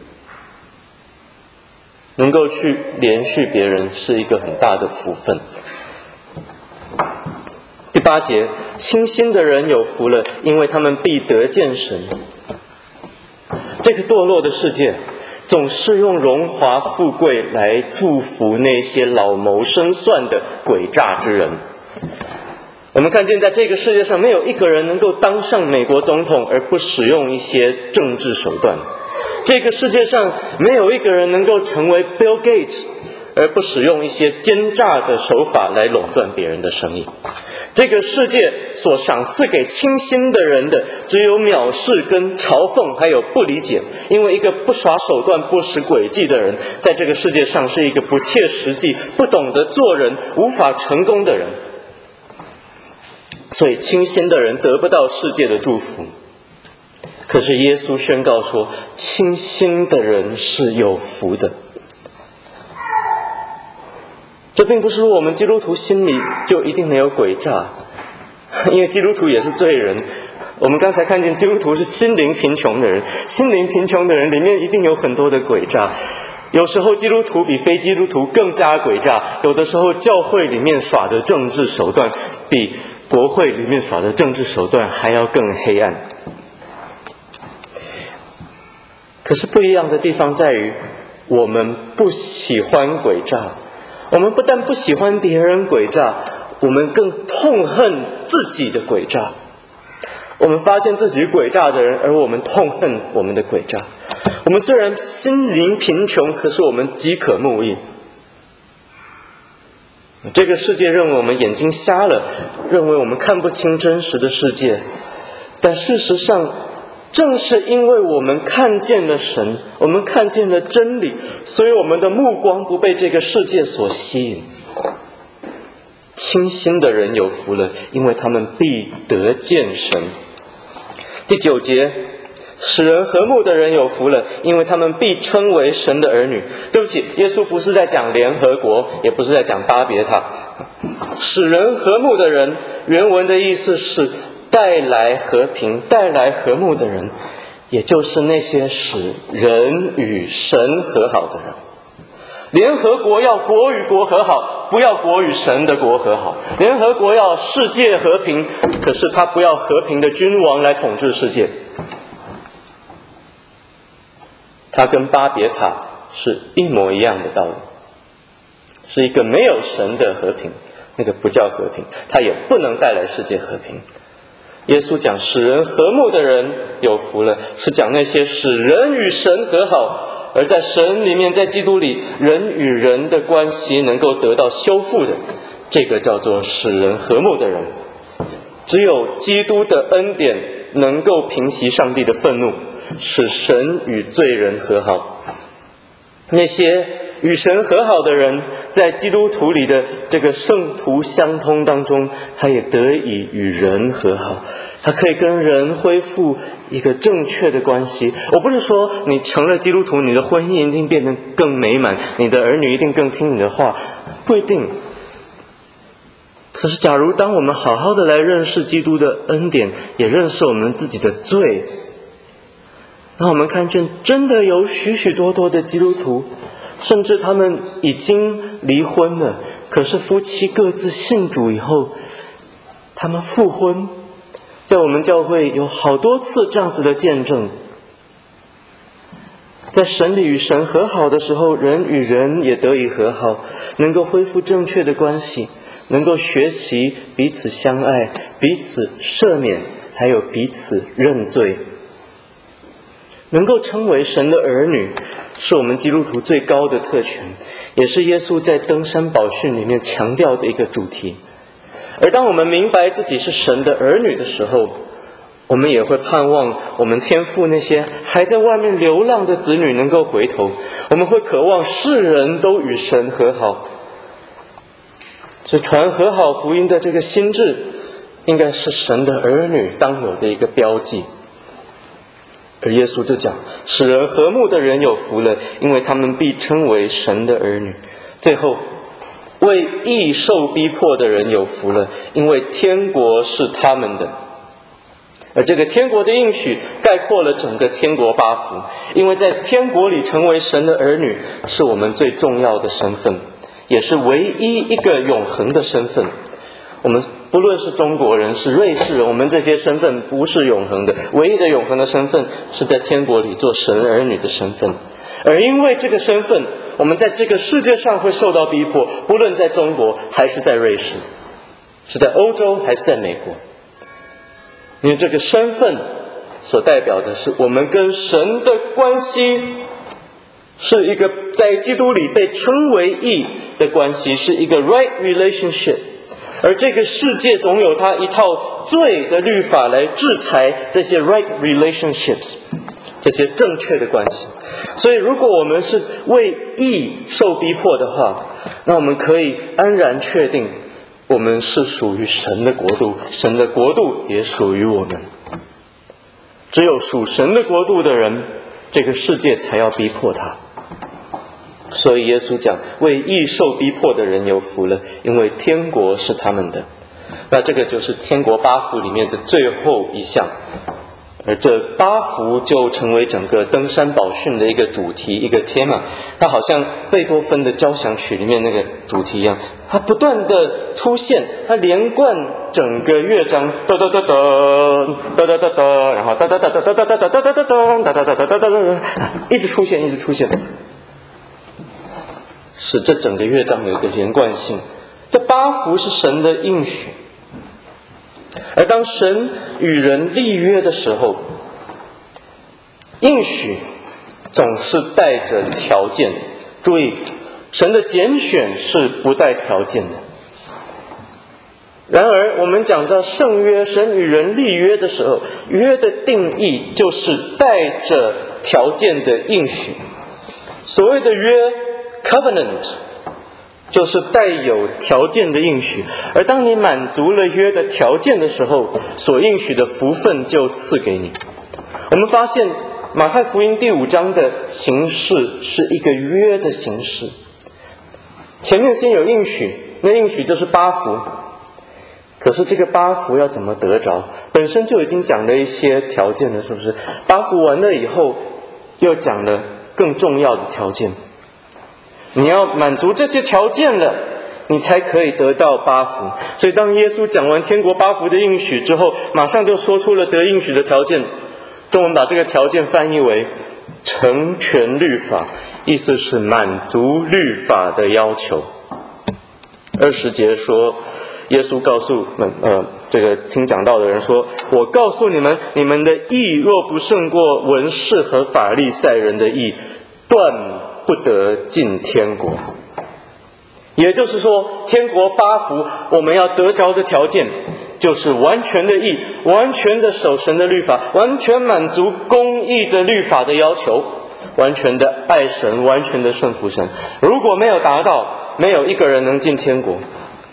能够去连续别人是一个很大的福分。第8节，清心的人有福了，因为他们必得见神。这个堕落的世界总是用荣华富贵来祝福那些老谋深算的诡诈之人。我们看见在这个世界上没有一个人能够当上美国总统而不使用一些政治手段，这个世界上没有一个人能够成为 Bill Gates 而不使用一些奸诈的手法来垄断别人的生意。这个世界所赏赐给清心的人的只有藐视跟嘲讽，还有不理解。因为一个不耍手段不识诡计的人，在这个世界上是一个不切实际、不懂得做人、无法成功的人。所以清心的人得不到世界的祝福。可是耶稣宣告说，清心的人是有福的。这并不是说我们基督徒心里就一定没有诡诈，因为基督徒也是罪人， 我们刚才看见基督徒是心灵贫穷的人，心灵贫穷的人里面一定有很多的诡诈。有时候基督徒比非基督徒更加诡诈，有的时候教会里面耍的政治手段比国会里面耍的政治手段还要更黑暗。可是不一样的地方在于，我们不喜欢诡诈，我们不但不喜欢别人诡诈，我们更痛恨自己的诡诈。我们发现自己诡诈的人，而我们痛恨我们的诡诈。我们虽然心灵贫穷，可是我们饥渴慕义。这个世界认为我们眼睛瞎了，认为我们看不清真实的世界，但事实上正是因为我们看见了神，我们看见了真理，所以我们的目光不被这个世界所吸引。清心的人有福了，因为他们必得见神。第9节，使人和睦的人有福了，因为他们必称为神的儿女。对不起，耶稣不是在讲联合国，也不是在讲巴别塔。使人和睦的人，原文的意思是带来和平、带来和睦的人，也就是那些使人与神和好的人。联合国要国与国和好，不要国与神的国和好。联合国要世界和平，可是他不要和平的君王来统治世界。它跟巴别塔是一模一样的道理，是一个没有神的和平，那个不叫和平，它也不能带来世界和平。耶稣讲使人和睦的人有福了，是讲那些使人与神和好，而在神里面，在基督里，人与人的关系能够得到修复的，这个叫做使人和睦的人。只有基督的恩典能够平息上帝的愤怒，使神与罪人和好。那些与神和好的人，在基督徒里的这个圣徒相通当中，他也得以与人和好，他可以跟人恢复一个正确的关系。我不是说你成了基督徒，你的婚姻一定变得更美满，你的儿女一定更听你的话，不一定。可是假如当我们好好的来认识基督的恩典，也认识我们自己的罪，那我们看见真的有许许多多的基督徒，甚至他们已经离婚了，可是夫妻各自信主以后，他们复婚。在我们教会有好多次这样子的见证。在神里与神和好的时候，人与人也得以和好，能够恢复正确的关系，能够学习彼此相爱，彼此赦免，还有彼此认罪。能够称为神的儿女，是我们基督徒最高的特权，也是耶稣在登山宝训里面强调的一个主题。而当我们明白自己是神的儿女的时候，我们也会盼望我们天父那些还在外面流浪的子女能够回头，我们会渴望世人都与神和好。所以传和好福音的这个心志，应该是神的儿女当有的一个标记。而耶稣就讲，使人和睦的人有福了，因为他们必称为神的儿女。最后，为义受逼迫的人有福了，因为天国是他们的。而这个天国的应许概括了整个天国8福，因为在天国里成为神的儿女是我们最重要的身份，也是唯一一个永恒的身份。我们不论是中国人是瑞士人，我们这些身份不是永恒的，唯一的永恒的身份是在天国里做神儿女的身份。而因为这个身份，我们在这个世界上会受到逼迫，不论在中国还是在瑞士，是在欧洲还是在美国。因为这个身份所代表的是我们跟神的关系是一个在基督里被称为义的关系，是一个 right relationship。而这个世界总有它一套罪的律法来制裁这些 right relationships， 这些正确的关系。所以如果我们是为义受逼迫的话，那我们可以安然确定我们是属于神的国度，神的国度也属于我们。只有属神的国度的人，这个世界才要逼迫他。所以耶稣讲，为义受逼迫的人有福了，因为天国是他们的。 那这个就是天国八福里面的最后一项，而这八福就成为整个登山宝训的一个主题，一个tema。它好像贝多芬的交响曲里面那个主题一样，它不断的出现，它连贯整个乐章，哒哒哒哒哒哒哒哒，然后哒哒哒哒哒哒哒哒哒哒哒哒哒哒哒哒哒，一直出现，一直出现，使这整个乐章有一个连贯性。这八福是神的应许。而当神与人立约的时候，应许总是带着条件。注意，神的拣选是不带条件的。然而我们讲到圣约，神与人立约的时候，约的定义就是带着条件的应许。所谓的约 covenant就是带有条件的应许，而当你满足了约的条件的时候，所应许的福分就赐给你。我们发现马太福音第5章的形式是一个约的形式，前面先有应许，那应许就是八福。可是这个八福要怎么得着，本身就已经讲了一些条件了，是不是？八福完了以后，又讲了更重要的条件。你要满足这些条件了，你才可以得到八福。所以当耶稣讲完天国八福的应许之后，马上就说出了得应许的条件。中文把这个条件翻译为成全律法，意思是满足律法的要求。20节说，耶稣告诉这个听讲道的人说，我告诉你们，你们的义若不胜过文士和法利赛人的义，断不得进天国。也就是说，天国八福我们要得着的条件，就是完全的义，完全的守神的律法，完全满足公义的律法的要求，完全的爱神，完全的顺服神。如果没有达到，没有一个人能进天国。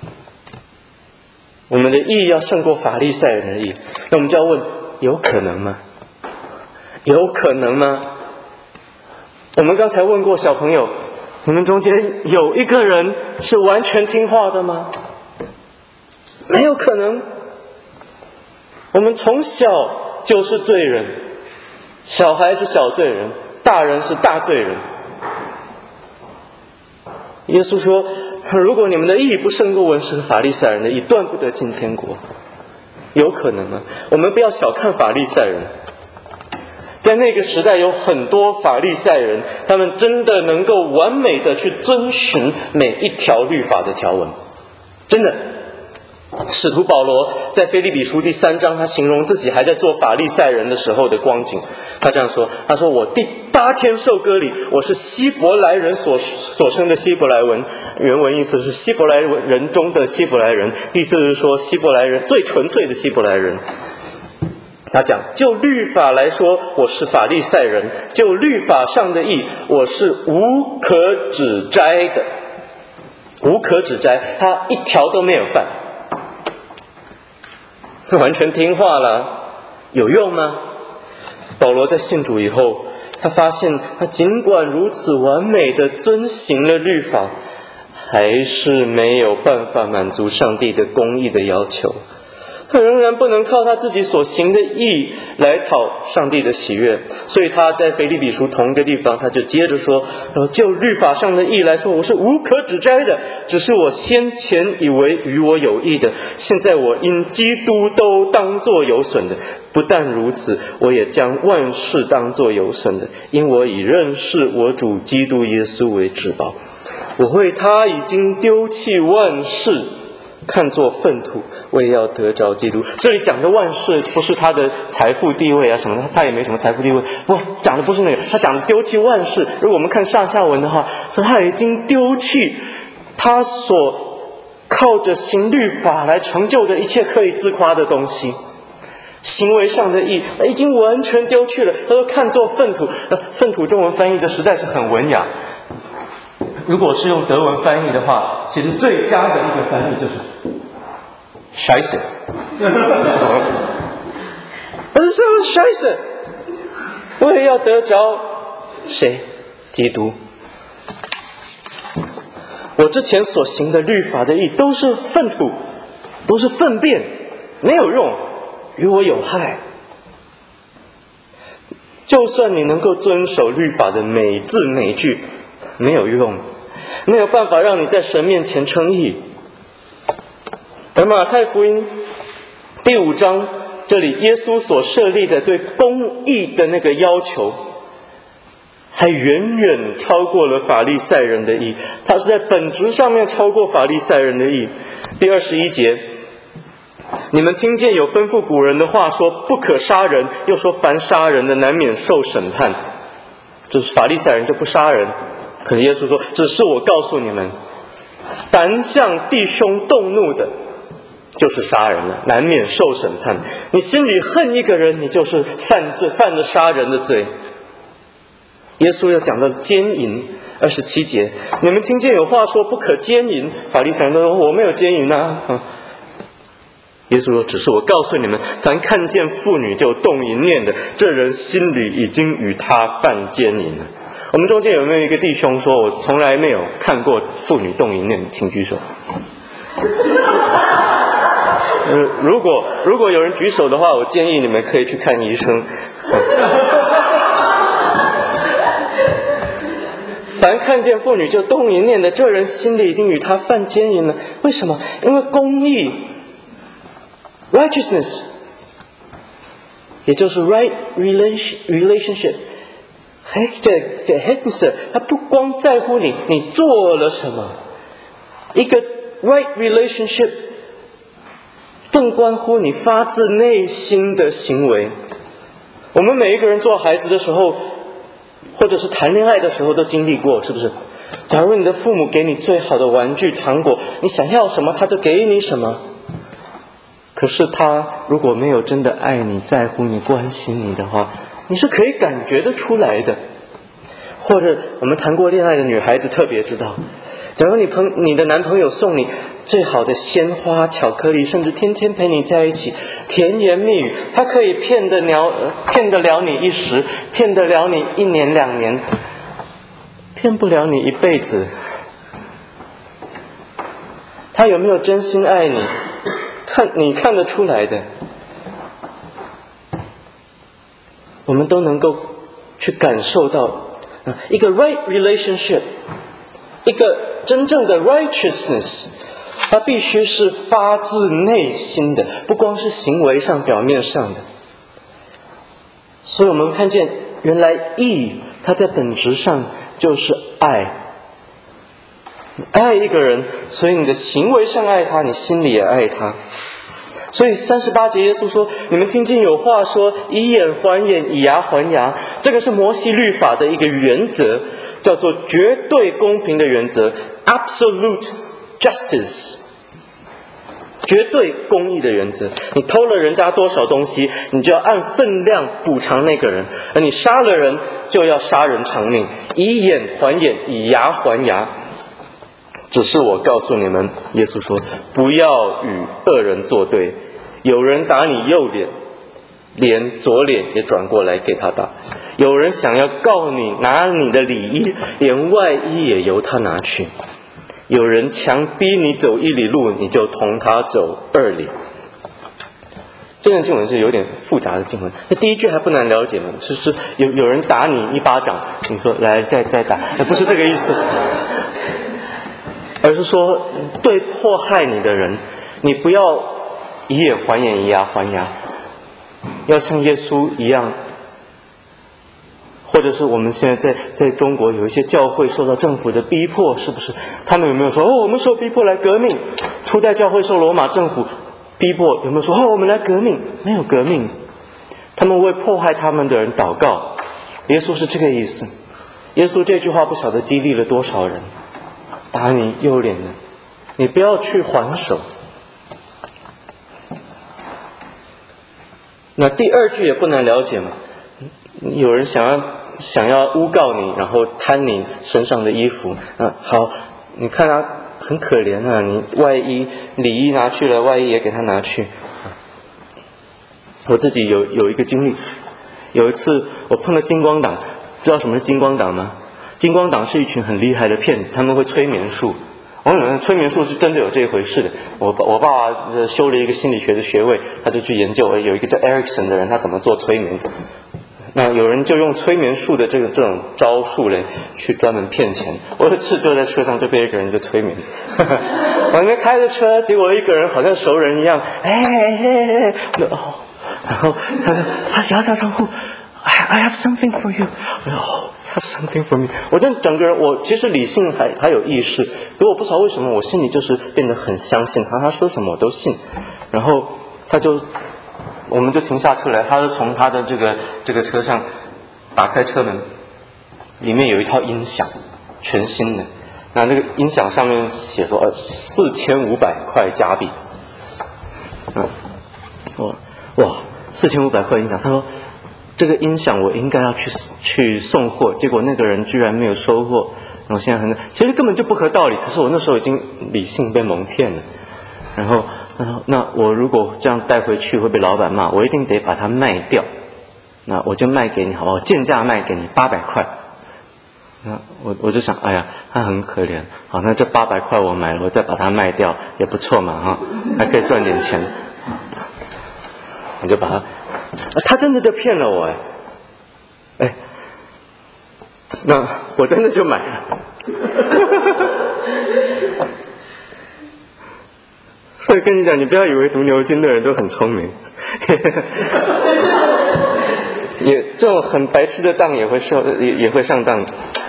我们的义要胜过法利赛人的义，那我们就要问，有可能吗？有可能吗？我们刚才问过小朋友，你们中间有一个人是完全听话的吗？没有可能。我们从小就是罪人，小孩是小罪人，大人是大罪人。耶稣说，如果你们的义不胜过文士和法利赛人的义，断不得进天国。有可能吗？我们不要小看法利赛人，在那个时代有很多法利赛人，他们真的能够完美的去遵循每一条律法的条文，真的。使徒保罗在腓立比书第3章，他形容自己还在做法利赛人的时候的光景。他这样说，他说，我第8天受割礼，我是希伯来人所生的希伯来文，原文意思是希伯来人中的希伯来人，意思是说希伯来人最纯粹的希伯来人。他讲，就律法来说，我是法利赛人；就律法上的义，我是无可指摘的。无可指摘，他一条都没有犯，完全听话了。有用吗？保罗在信主以后，他发现他尽管如此完美的遵行了律法，还是没有办法满足上帝的公义的要求。他仍然不能靠他自己所行的义来讨上帝的喜悦，所以他在腓立比书同一个地方，他就接着说，就律法上的义来说，我是无可指摘的，只是我先前以为与我有益的，现在我因基督都当作有损的。不但如此，我也将万事当作有损的，因我以认识我主基督耶稣为至宝。我为他已经丢弃万事，看作粪土，我也要得着基督。这里讲的万事不是他的财富地位啊什么的，他也没什么财富地位，不，讲的不是那个，他讲的丢弃万事。如果我们看上下文的话，说他已经丢弃他所靠着行律法来成就的一切可以自夸的东西，行为上的义已经完全丢去了。他说看作粪土，粪土中文翻译的实在是很文雅。如果是用德文翻译的话，其实最佳的一个翻译就是Scheiße。但是Scheiße，我也要得着谁？基督。我之前所行的律法的义都是粪土， 都是粪便，没有用，与我有害。就算你能够遵守律法的每字每句，没有用，没有办法让你在神面前称义。而马太福音第5章这里耶稣所设立的对公义的那个要求，还远远超过了法利赛人的义，他是在本质上面超过法利赛人的义。第21节，你们听见有吩咐古人的话说不可杀人，又说凡杀人的难免受审判。就是法利赛人就不杀人，可是耶稣说只是我告诉你们，凡向弟兄动怒的就是杀人了，难免受审判。你心里恨一个人，你就是犯罪，犯了杀人的罪。耶稣要讲到奸淫，27节，你们听见有话说不可奸淫，法利赛人都说我没有奸淫啊。耶稣说只是我告诉你们，凡看见妇女就动淫念的，这人心里已经与他犯奸淫了。我们中间有没有一个弟兄说我从来没有看过妇女动淫念的？请举手。如果有人举手的话，我建议你们可以去看医生。凡看见妇女就动淫念的，这人心里已经与他犯奸淫了。为什么？因为公义 righteousness 也就是 right relationship 他不光在乎你做了什么，一个 right relationship 更关乎你发自内心的行为。我们每一个人做孩子的时候，或者是谈恋爱的时候都经历过，是不是？假如你的父母给你最好的玩具糖果，你想要什么他就给你什么，可是他如果没有真的爱你、在乎你、关心你的话，你是可以感觉得出来的。或者我们谈过恋爱的女孩子特别知道，假如你的男朋友送你最好的鲜花、巧克力，甚至天天陪你在一起，甜言蜜语，他可以骗得了你一时，骗得了你1年2年，骗不了你一辈子。他有没有真心爱你，你看得出来的。我们都能够去感受到一个 right relationship， 一个真正的 righteousness， 它必须是发自内心的，不光是行为上表面上的。所以我们看见原来义它在本质上就是爱，你爱一个人，所以你的行为上爱他，你心里也爱他。所以38节耶稣说，你们听见有话说以眼还眼，以牙还牙，这个是摩西律法的一个原则，叫做绝对公平的原则 absolute justice， 绝对公义的原则。你偷了人家多少东西，你就要按分量补偿那个人，而你杀了人就要杀人偿命，以眼还眼，以牙还牙。只是我告诉你们，耶稣说，不要与恶人作对，有人打你右脸，连左脸也转过来给他打；有人想要告你拿你的里衣，连外衣也由他拿去；有人强逼你走1里路，你就同他走2里。这段经文是有点复杂的经文，那第一句还不难了解嘛，就是有人打你1巴掌，你说来再打，不是这个意思，而是说对迫害你的人，你不要以眼还眼，以牙还牙，要像耶稣一样。或者是我们现在在中国有一些教会受到政府的逼迫，是不是？他们有没有说我们受逼迫来革命？初代教会受罗马政府逼迫，有没有说我们来革命？没有革命，他们为迫害他们的人祷告。耶稣是这个意思。耶稣这句话不晓得激励了多少人。打你右脸的，你不要去还手。那第二句也不难了解嘛，有人想要诬告你，然后贪你身上的衣服，好，你看他很可怜啊，你外衣里衣拿去了，外衣也给他拿去。我自己有一个经历，有一次我碰到金光党，知道什么是金光党吗？金光党是一群很厉害的骗子，他们会催眠术。 催眠术是真的有这一回事的。我爸爸修了一个心理学的学位，他就去研究有一个叫 Erickson 的人，他怎么做催眠的。那有人就用催眠术的这种招数来去专门骗钱。我有一次就在车上就被一个人就催眠，我那边开着车，结果一个人好像熟人一样，然后他摇下窗户 I have something for you， 我说have something for me。 我就整个人，我其实理性还有意识，可我不知道为什么我心里就是变得很相信他说什么我都信。然后我们就停下车来，他就从他的这个车上打开车门，里面有一套音响，全新的。那个音响上面写说4500块加币。哇，4500块音响。他说这个音响我应该要去送货，结果那个人居然没有收货。然后现在其实根本就不合道理，可是我那时候已经理性被蒙骗了。然后那我如果这样带回去会被老板骂，我一定得把它卖掉。那我就卖给你好不好？贱价卖给你800块。那我就想，哎呀，他很可怜，好，那这800块我买了，我再把它卖掉也不错嘛，哈，还可以赚点钱。我就把他真的就骗了我，那我真的就买了。所以跟你讲，你不要以为读牛津的人都很聪明，也这种很白痴的当也会上当。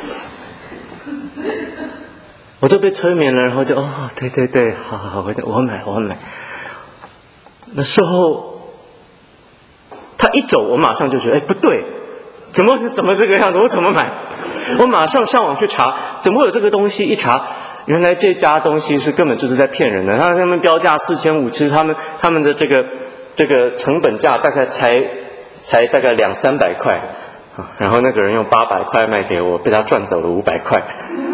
我都被催眠了，然后就对，好，我买。那时候他一走，我马上就觉得不对，怎么这个样子？我怎么买？我马上上网去查，怎么有这个东西？一查，原来这家东西是根本就是在骗人的。他们标价4500，其实他们的这个成本价大概才大概200-300块，然后那个人用800块卖给我，被他赚走了500块。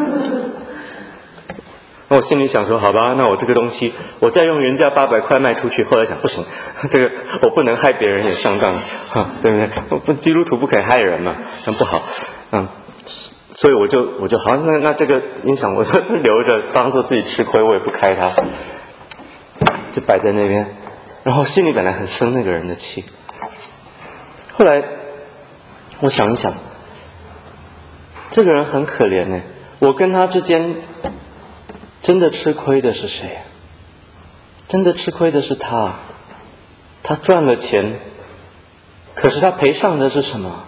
那我心里想说，好吧，那我这个东西我再用原价800块卖出去。后来想不行，这个我不能害别人也上当，对不对？基督徒不可以害人嘛，那不好，所以我就好，那这个音响我就留着当做自己吃亏，我也不开它，就摆在那边。然后心里本来很生那个人的气，后来我想一想，这个人很可怜呢，我跟他之间真的吃亏的是谁？真的吃亏的是他。他赚了钱，可是他赔上的是什么？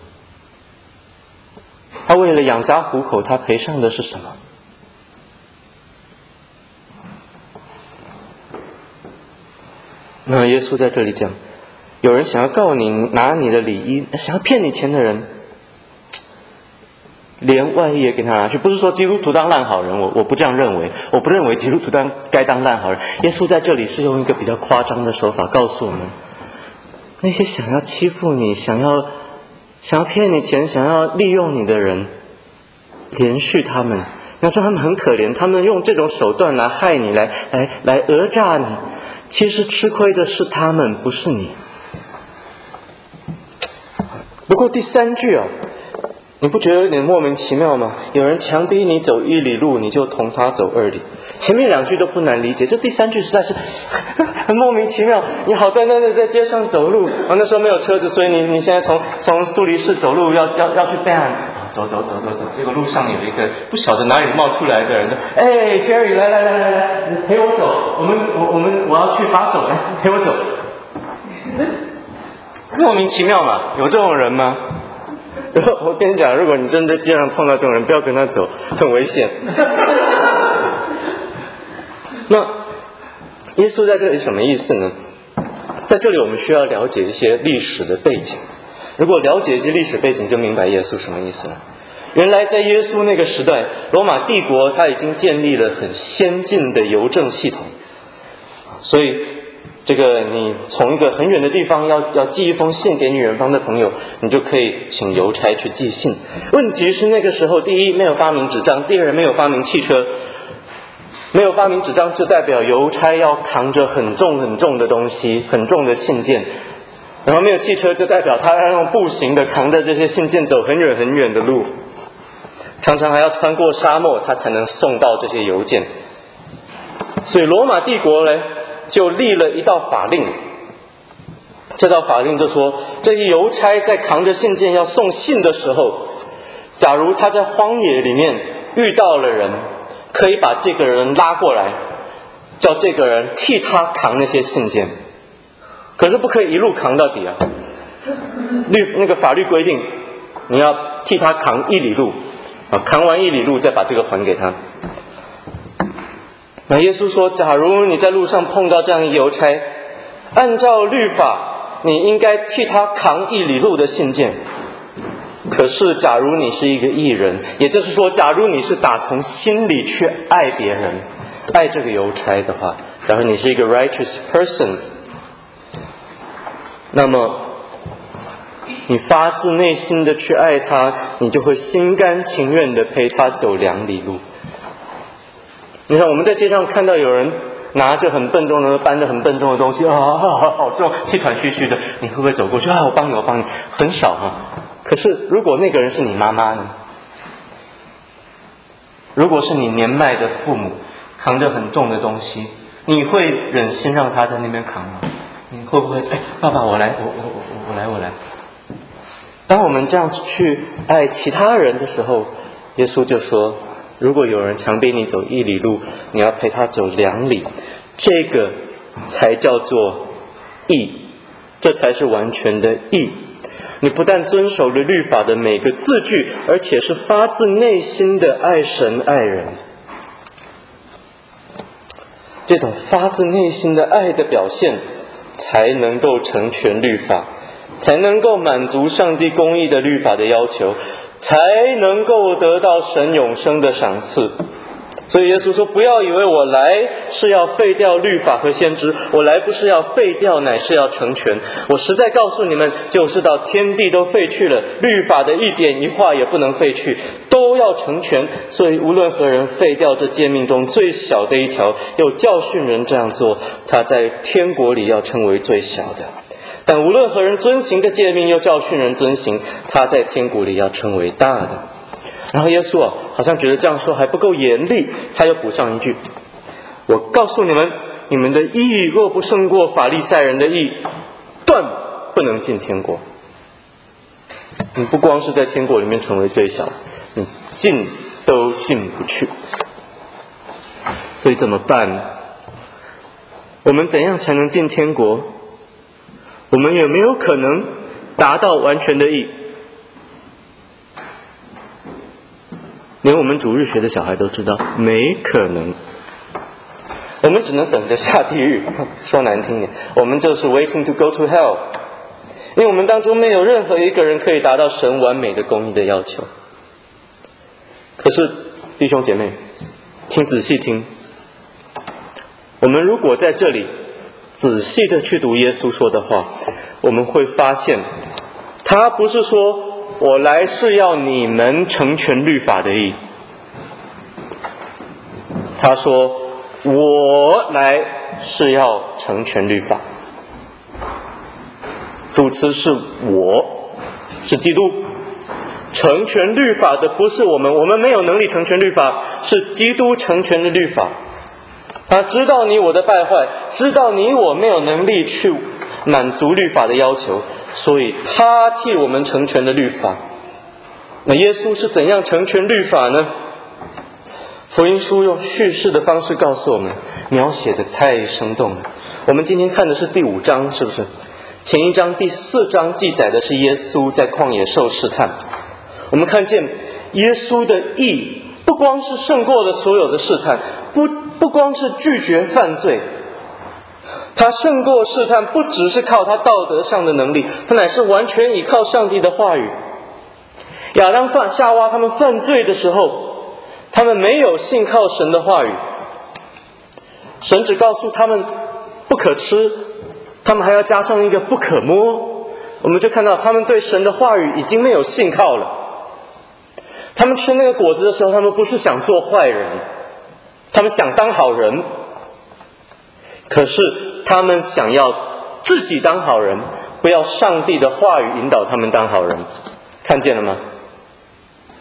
他为了养家糊口，他赔上的是什么？那耶稣在这里讲，有人想要告你拿你的礼衣，想要骗你钱的人，连外衣也给他拿去。不是说基督徒当烂好人，我不这样认为，我不认为基督徒该当烂好人。耶稣在这里是用一个比较夸张的手法告诉我们，那些想要欺负你、想要骗你钱、想要利用你的人，连续他们，你要说他们很可怜，他们用这种手段来害你，来讹诈你。其实吃亏的是他们，不是你。不过第3句你不觉得有点莫名其妙吗？有人强逼你走1里路，你就同他走2里。前面2句都不难理解，这第3句实在是很莫名其妙。你好端端的在街上走路，那时候没有车子，所以你现在从苏黎世走路要去北岸，走，这个路上有一个不晓得哪里冒出来的人说，Jerry 来，陪我走，我要去把手，来陪我走。莫名其妙嘛，有这种人吗？我跟你讲，如果你真的在街上碰到这种人，不要跟他走，很危险。那耶稣在这里什么意思呢？在这里我们需要了解一些历史的背景。如果了解一些历史背景，就明白耶稣什么意思了。原来在耶稣那个时代，罗马帝国它已经建立了很先进的邮政系统，所以这个你从一个很远的地方要寄一封信给你远方的朋友，你就可以请邮差去寄信。问题是那个时候，第一没有发明纸张，第二没有发明汽车。没有发明纸张就代表邮差要扛着很重的东西，很重的信件，然后没有汽车就代表他要用步行的扛着这些信件走很远的路，常常还要穿过沙漠他才能送到这些邮件。 所以罗马帝国呢就立了一道法令，这道法令就说，这些邮差在扛着信件要送信的时候，假如他在荒野里面遇到了人，可以把这个人拉过来，叫这个人替他扛那些信件，可是不可以一路扛到底啊。那个法律规定，你要替他扛1里路啊，扛完1里路再把这个还给他。那耶稣说，假如你在路上碰到这样一邮差，按照律法，你应该替他扛1里路的信件。可是假如你是一个义人，也就是说，假如你是打从心里去爱别人，爱这个邮差的话，假如你是一个 righteous person， 那么你发自内心的去爱他，你就会心甘情愿的陪他走2里路。你看我们在街上看到有人拿着很笨重的搬着很笨重的东西好重，气喘吁吁的，你会不会走过去我帮你？很少可是如果那个人是你妈妈呢？如果是你年迈的父母扛着很重的东西，你会忍心让他在那边扛吗？你会不会爸爸我来。当我们这样子去爱其他人的时候，耶稣就说，如果有人强逼你走1里路，你要陪他走2里，这个才叫做义，这才是完全的义。你不但遵守了律法的每个字句，而且是发自内心的爱神爱人。这种发自内心的爱的表现，才能够成全律法，才能够满足上帝公义的律法的要求，才能够得到神永生的赏赐。所以耶稣说，不要以为我来是要废掉律法和先知，我来不是要废掉，乃是要成全。我实在告诉你们，就是到天地都废去了，律法的一点一画也不能废去，都要成全。所以无论何人废掉这诫命中最小的一条，又教训人这样做，他在天国里要称为最小的。但无论何人遵行这诫命，又教训人遵行，他在天国里要称为大的。然后耶稣好像觉得这样说还不够严厉，他又补上一句，我告诉你们，你们的义若不胜过法利赛人的义，断不能进天国。你不光是在天国里面成为最小，你进都进不去。所以怎么办？我们怎样才能进天国？我们有没有可能达到完全的义？连我们主日学的小孩都知道，没可能。我们只能等着下地狱，说难听点，我们就是 waiting to go to hell， 因为我们当中没有任何一个人可以达到神完美的公义的要求。可是弟兄姐妹，请仔细听，我们如果在这里仔细的去读耶稣说的话，我们会发现，他不是说我来是要你们成全律法的义，他说我来是要成全律法。主词是我，是基督。成全律法的不是我们，我们没有能力成全律法，是基督成全的律法。他知道你我的败坏，知道你我没有能力去满足律法的要求，所以他替我们成全了律法。那耶稣是怎样成全律法呢？福音书用叙事的方式告诉我们，描写的太生动了。我们今天看的是第5章，是不是？前一章第4章记载的是耶稣在旷野受试探。我们看见耶稣的义不光是胜过了所有的试探，不光是拒绝犯罪，他胜过试探不只是靠他道德上的能力，他乃是完全依靠上帝的话语。亚当夏娃他们犯罪的时候，他们没有信靠神的话语，神只告诉他们不可吃，他们还要加上一个不可摸，我们就看到他们对神的话语已经没有信靠了。他们吃那个果子的时候，他们不是想做坏人，他们想当好人，可是他们想要自己当好人，不要上帝的话语引导他们当好人。看见了吗？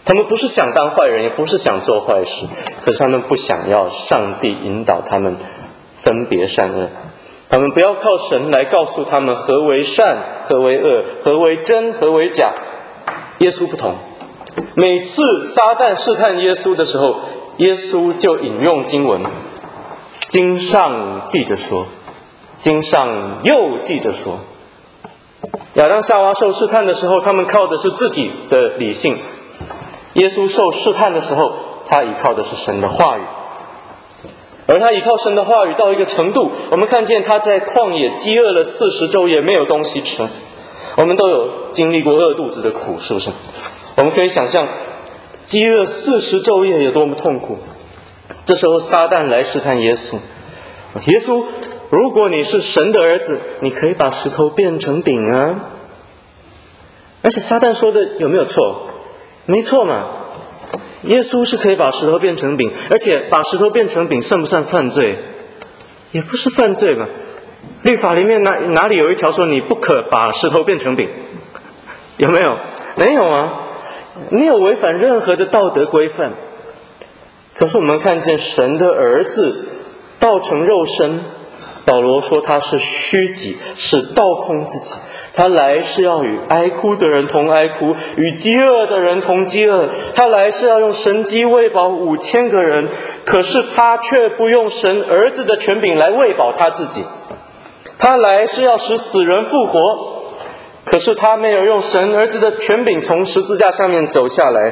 他们不是想当坏人，也不是想做坏事，可是他们不想要上帝引导他们分别善恶。他们不要靠神来告诉他们何为善，何为恶，何为真，何为假。耶稣不同，每次撒旦试探耶稣的时候，耶稣就引用经文，经上记着说，经上又记着说。亚当夏娃受试探的时候，他们靠的是自己的理性；耶稣受试探的时候，他依靠的是神的话语。而他依靠神的话语到一个程度，我们看见他在旷野饥饿了40昼夜，没有东西吃。我们都有经历过饿肚子的苦，是不是？我们可以想象饥饿40昼夜有多么痛苦。这时候撒旦来试探耶稣，耶稣，如果你是神的儿子，你可以把石头变成饼啊。而且撒旦说的有没有错？没错嘛。耶稣是可以把石头变成饼，而且把石头变成饼算不算犯罪？也不是犯罪嘛。律法里面哪里有一条说你不可把石头变成饼？有没有？没有啊，没有违反任何的道德规范。可是我们看见神的儿子道成肉身，保罗说他是虚己，是倒空自己。他来是要与哀哭的人同哀哭，与饥饿的人同饥饿。他来是要用神迹喂饱5000个人，可是他却不用神儿子的权柄来喂饱他自己。他来是要使死人复活，可是他没有用神儿子的权柄从十字架上面走下来。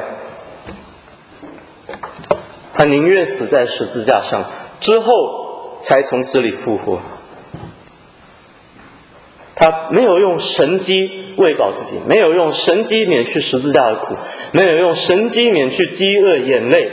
他宁愿死在十字架上，之后才从死里复活。他没有用神迹喂饱自己，没有用神迹免去十字架的苦，没有用神迹免去饥饿眼泪。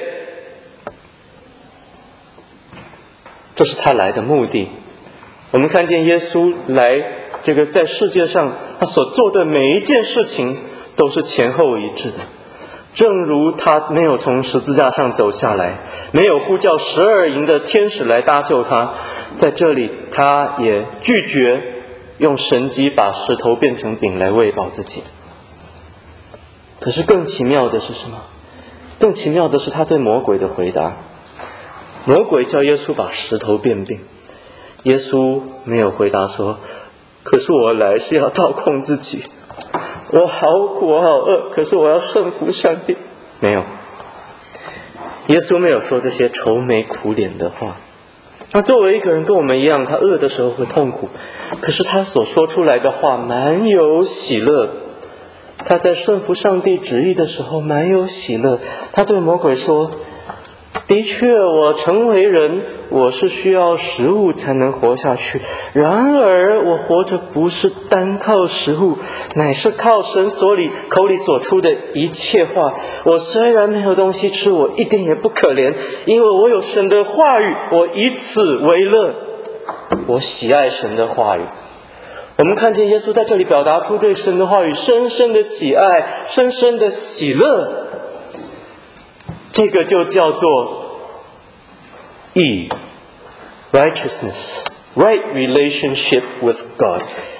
这是他来的目的。我们看见耶稣来这个在世界上，他所做的每一件事情都是前后一致的。正如他没有从十字架上走下来，没有呼叫12营的天使来搭救他，在这里他也拒绝用神迹把石头变成饼来喂饱自己。可是更奇妙的是什么？更奇妙的是他对魔鬼的回答。魔鬼叫耶稣把石头变饼，耶稣没有回答说，可是我来是要倒空自己，我好苦我好饿，可是我要顺服上帝。没有，耶稣没有说这些愁眉苦脸的话。那作为一个人跟我们一样，他饿的时候会痛苦，可是他所说出来的话满有喜乐。他在顺服上帝旨意的时候满有喜乐。他对魔鬼说，的确我成为人，我是需要食物才能活下去，然而我活着不是单靠食物，乃是靠神口里所出的一切话。我虽然没有东西吃，我一点也不可怜，因为我有神的话语，我以此为乐。我喜爱神的话语。我们看见耶稣在这里表达出对神的话语深深的喜爱，深深的喜乐。这个就叫做义 righteousness, right relationship with God,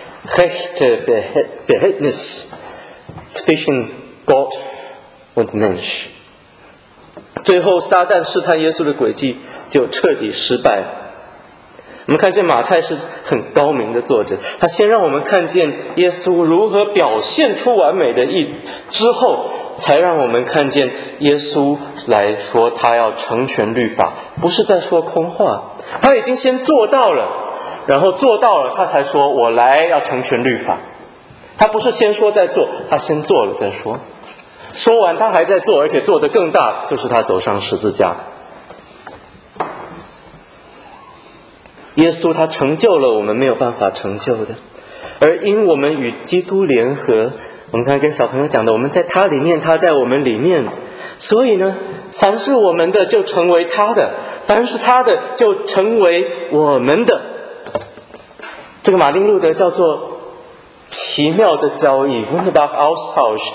Rechtverhältnis zwischen Gott und Mensch。 最后撒旦试探耶稣的诡计就彻底失败了。我们看见马太是很高明的作者，他先让我们看见耶稣如何表现出完美的义，之后才让我们看见耶稣来说他要成全律法，不是在说空话。他已经先做到了，然后做到了他才说我来要成全律法。他不是先说再做，他先做了再说。说完他还在做，而且做得更大，就是他走上十字架。耶稣他成就了我们没有办法成就的，而因我们与基督联合，我们刚才跟小朋友讲的，我们在他里面，他在我们里面，所以呢，凡是我们的就成为他的，凡是他的就成为我们的。这个马丁路德叫做奇妙的交易 Wunderbare Austausch。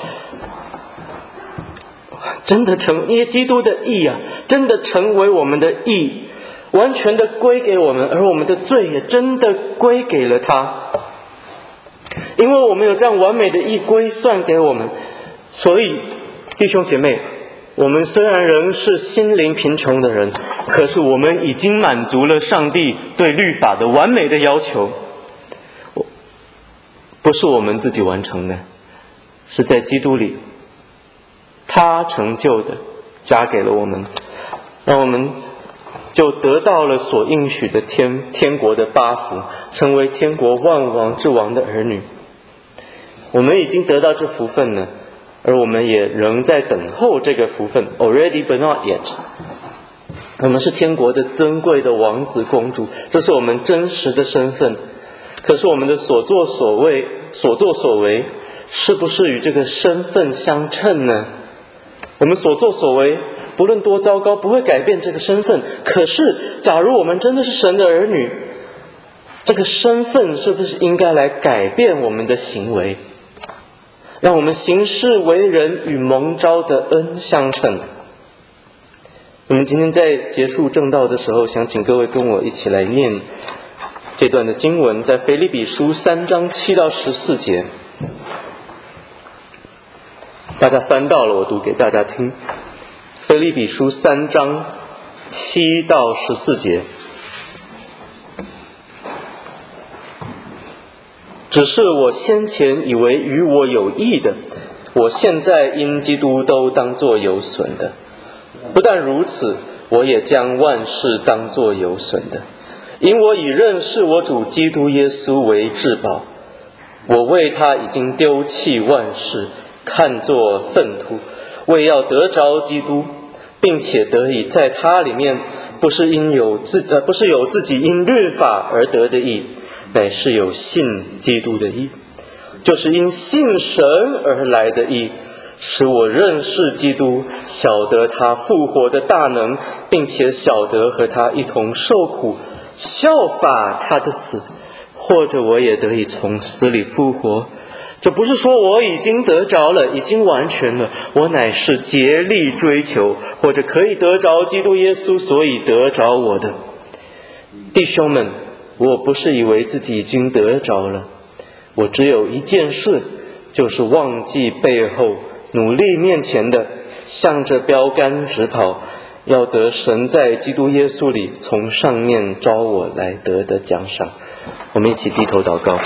真的因为基督的义啊，真的成为我们的义，完全的归给我们，而我们的罪也真的归给了他。因为我们有这样完美的义归算给我们，所以弟兄姐妹， 我们虽然仍是心灵贫穷的人，可是我们已经满足了上帝对律法的完美的要求。不是我们自己完成的，是在基督里他成就的，加给了我们，让我们就得到了所应许的天国的8福，成为天国万王之王的儿女。我们已经得到这福分了，而我们也仍在等候这个福分 already but not yet。 我们是天国的尊贵的王子公主，这是我们真实的身份。可是我们的所作所为是不是与这个身份相称呢？我们所作所为不论多糟糕，不会改变这个身份。可是假如我们真的是神的儿女，这个身份是不是应该来改变我们的行为，让我们行事为人与蒙召的恩相称？我们今天在结束正道的时候，想请各位跟我一起来念这段的经文，在腓立比书3章7到14节。大家翻到了，我读给大家听。腓立比书3章7到14节。只是我先前以为与我有益的，我现在因基督都当作有损的。不但如此，我也将万事当作有损的，因我以认识我主基督耶稣为至宝。我为他已经丢弃万事，看作粪土，为要得着基督，并且得以在他里面，不是有自己因律法而得的义，乃是有信基督的义，就是因信神而来的义，使我认识基督，晓得他复活的大能，并且晓得和他一同受苦，效法他的死，或者我也得以从死里复活。这不是说我已经得着了，已经完全了，我乃是竭力追求，或者可以得着基督耶稣，所以得着我的。弟兄们，我不是以为自己已经得着了，我只有一件事，就是忘记背后，努力面前的，向着标杆直跑，要得神在基督耶稣里从上面招我来得的奖赏。我们一起低头祷告。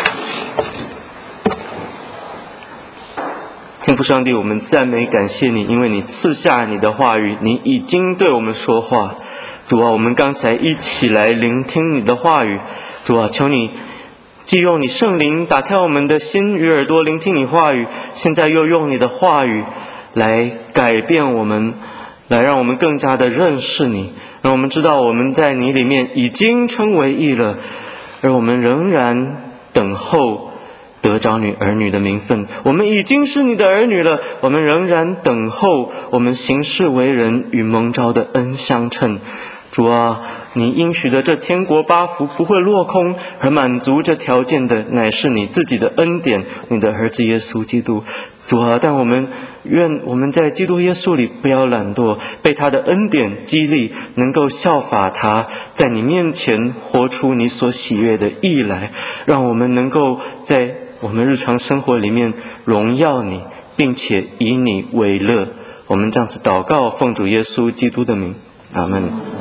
天父上帝，我们赞美感谢你，因为你赐下你的话语，你已经对我们说话。主啊，我们刚才一起来聆听你的话语。主啊，求你既用你圣灵打开我们的心与耳朵聆听你话语，现在又用你的话语来改变我们，来让我们更加的认识你，让我们知道我们在你里面已经称为义了，而我们仍然等候得着你儿女的名分。我们已经是你的儿女了，我们仍然等候我们行事为人与蒙召的恩相称。主啊，你应许的这天国8福不会落空，而满足这条件的乃是你自己的恩典，你的儿子耶稣基督。主啊，但我们愿我们在基督耶稣里不要懒惰，被他的恩典激励，能够效法他，在你面前活出你所喜悦的义来，让我们能够在我们日常生活里面荣耀你，并且以你为乐。我们这样子祷告，奉主耶稣基督的名，阿们。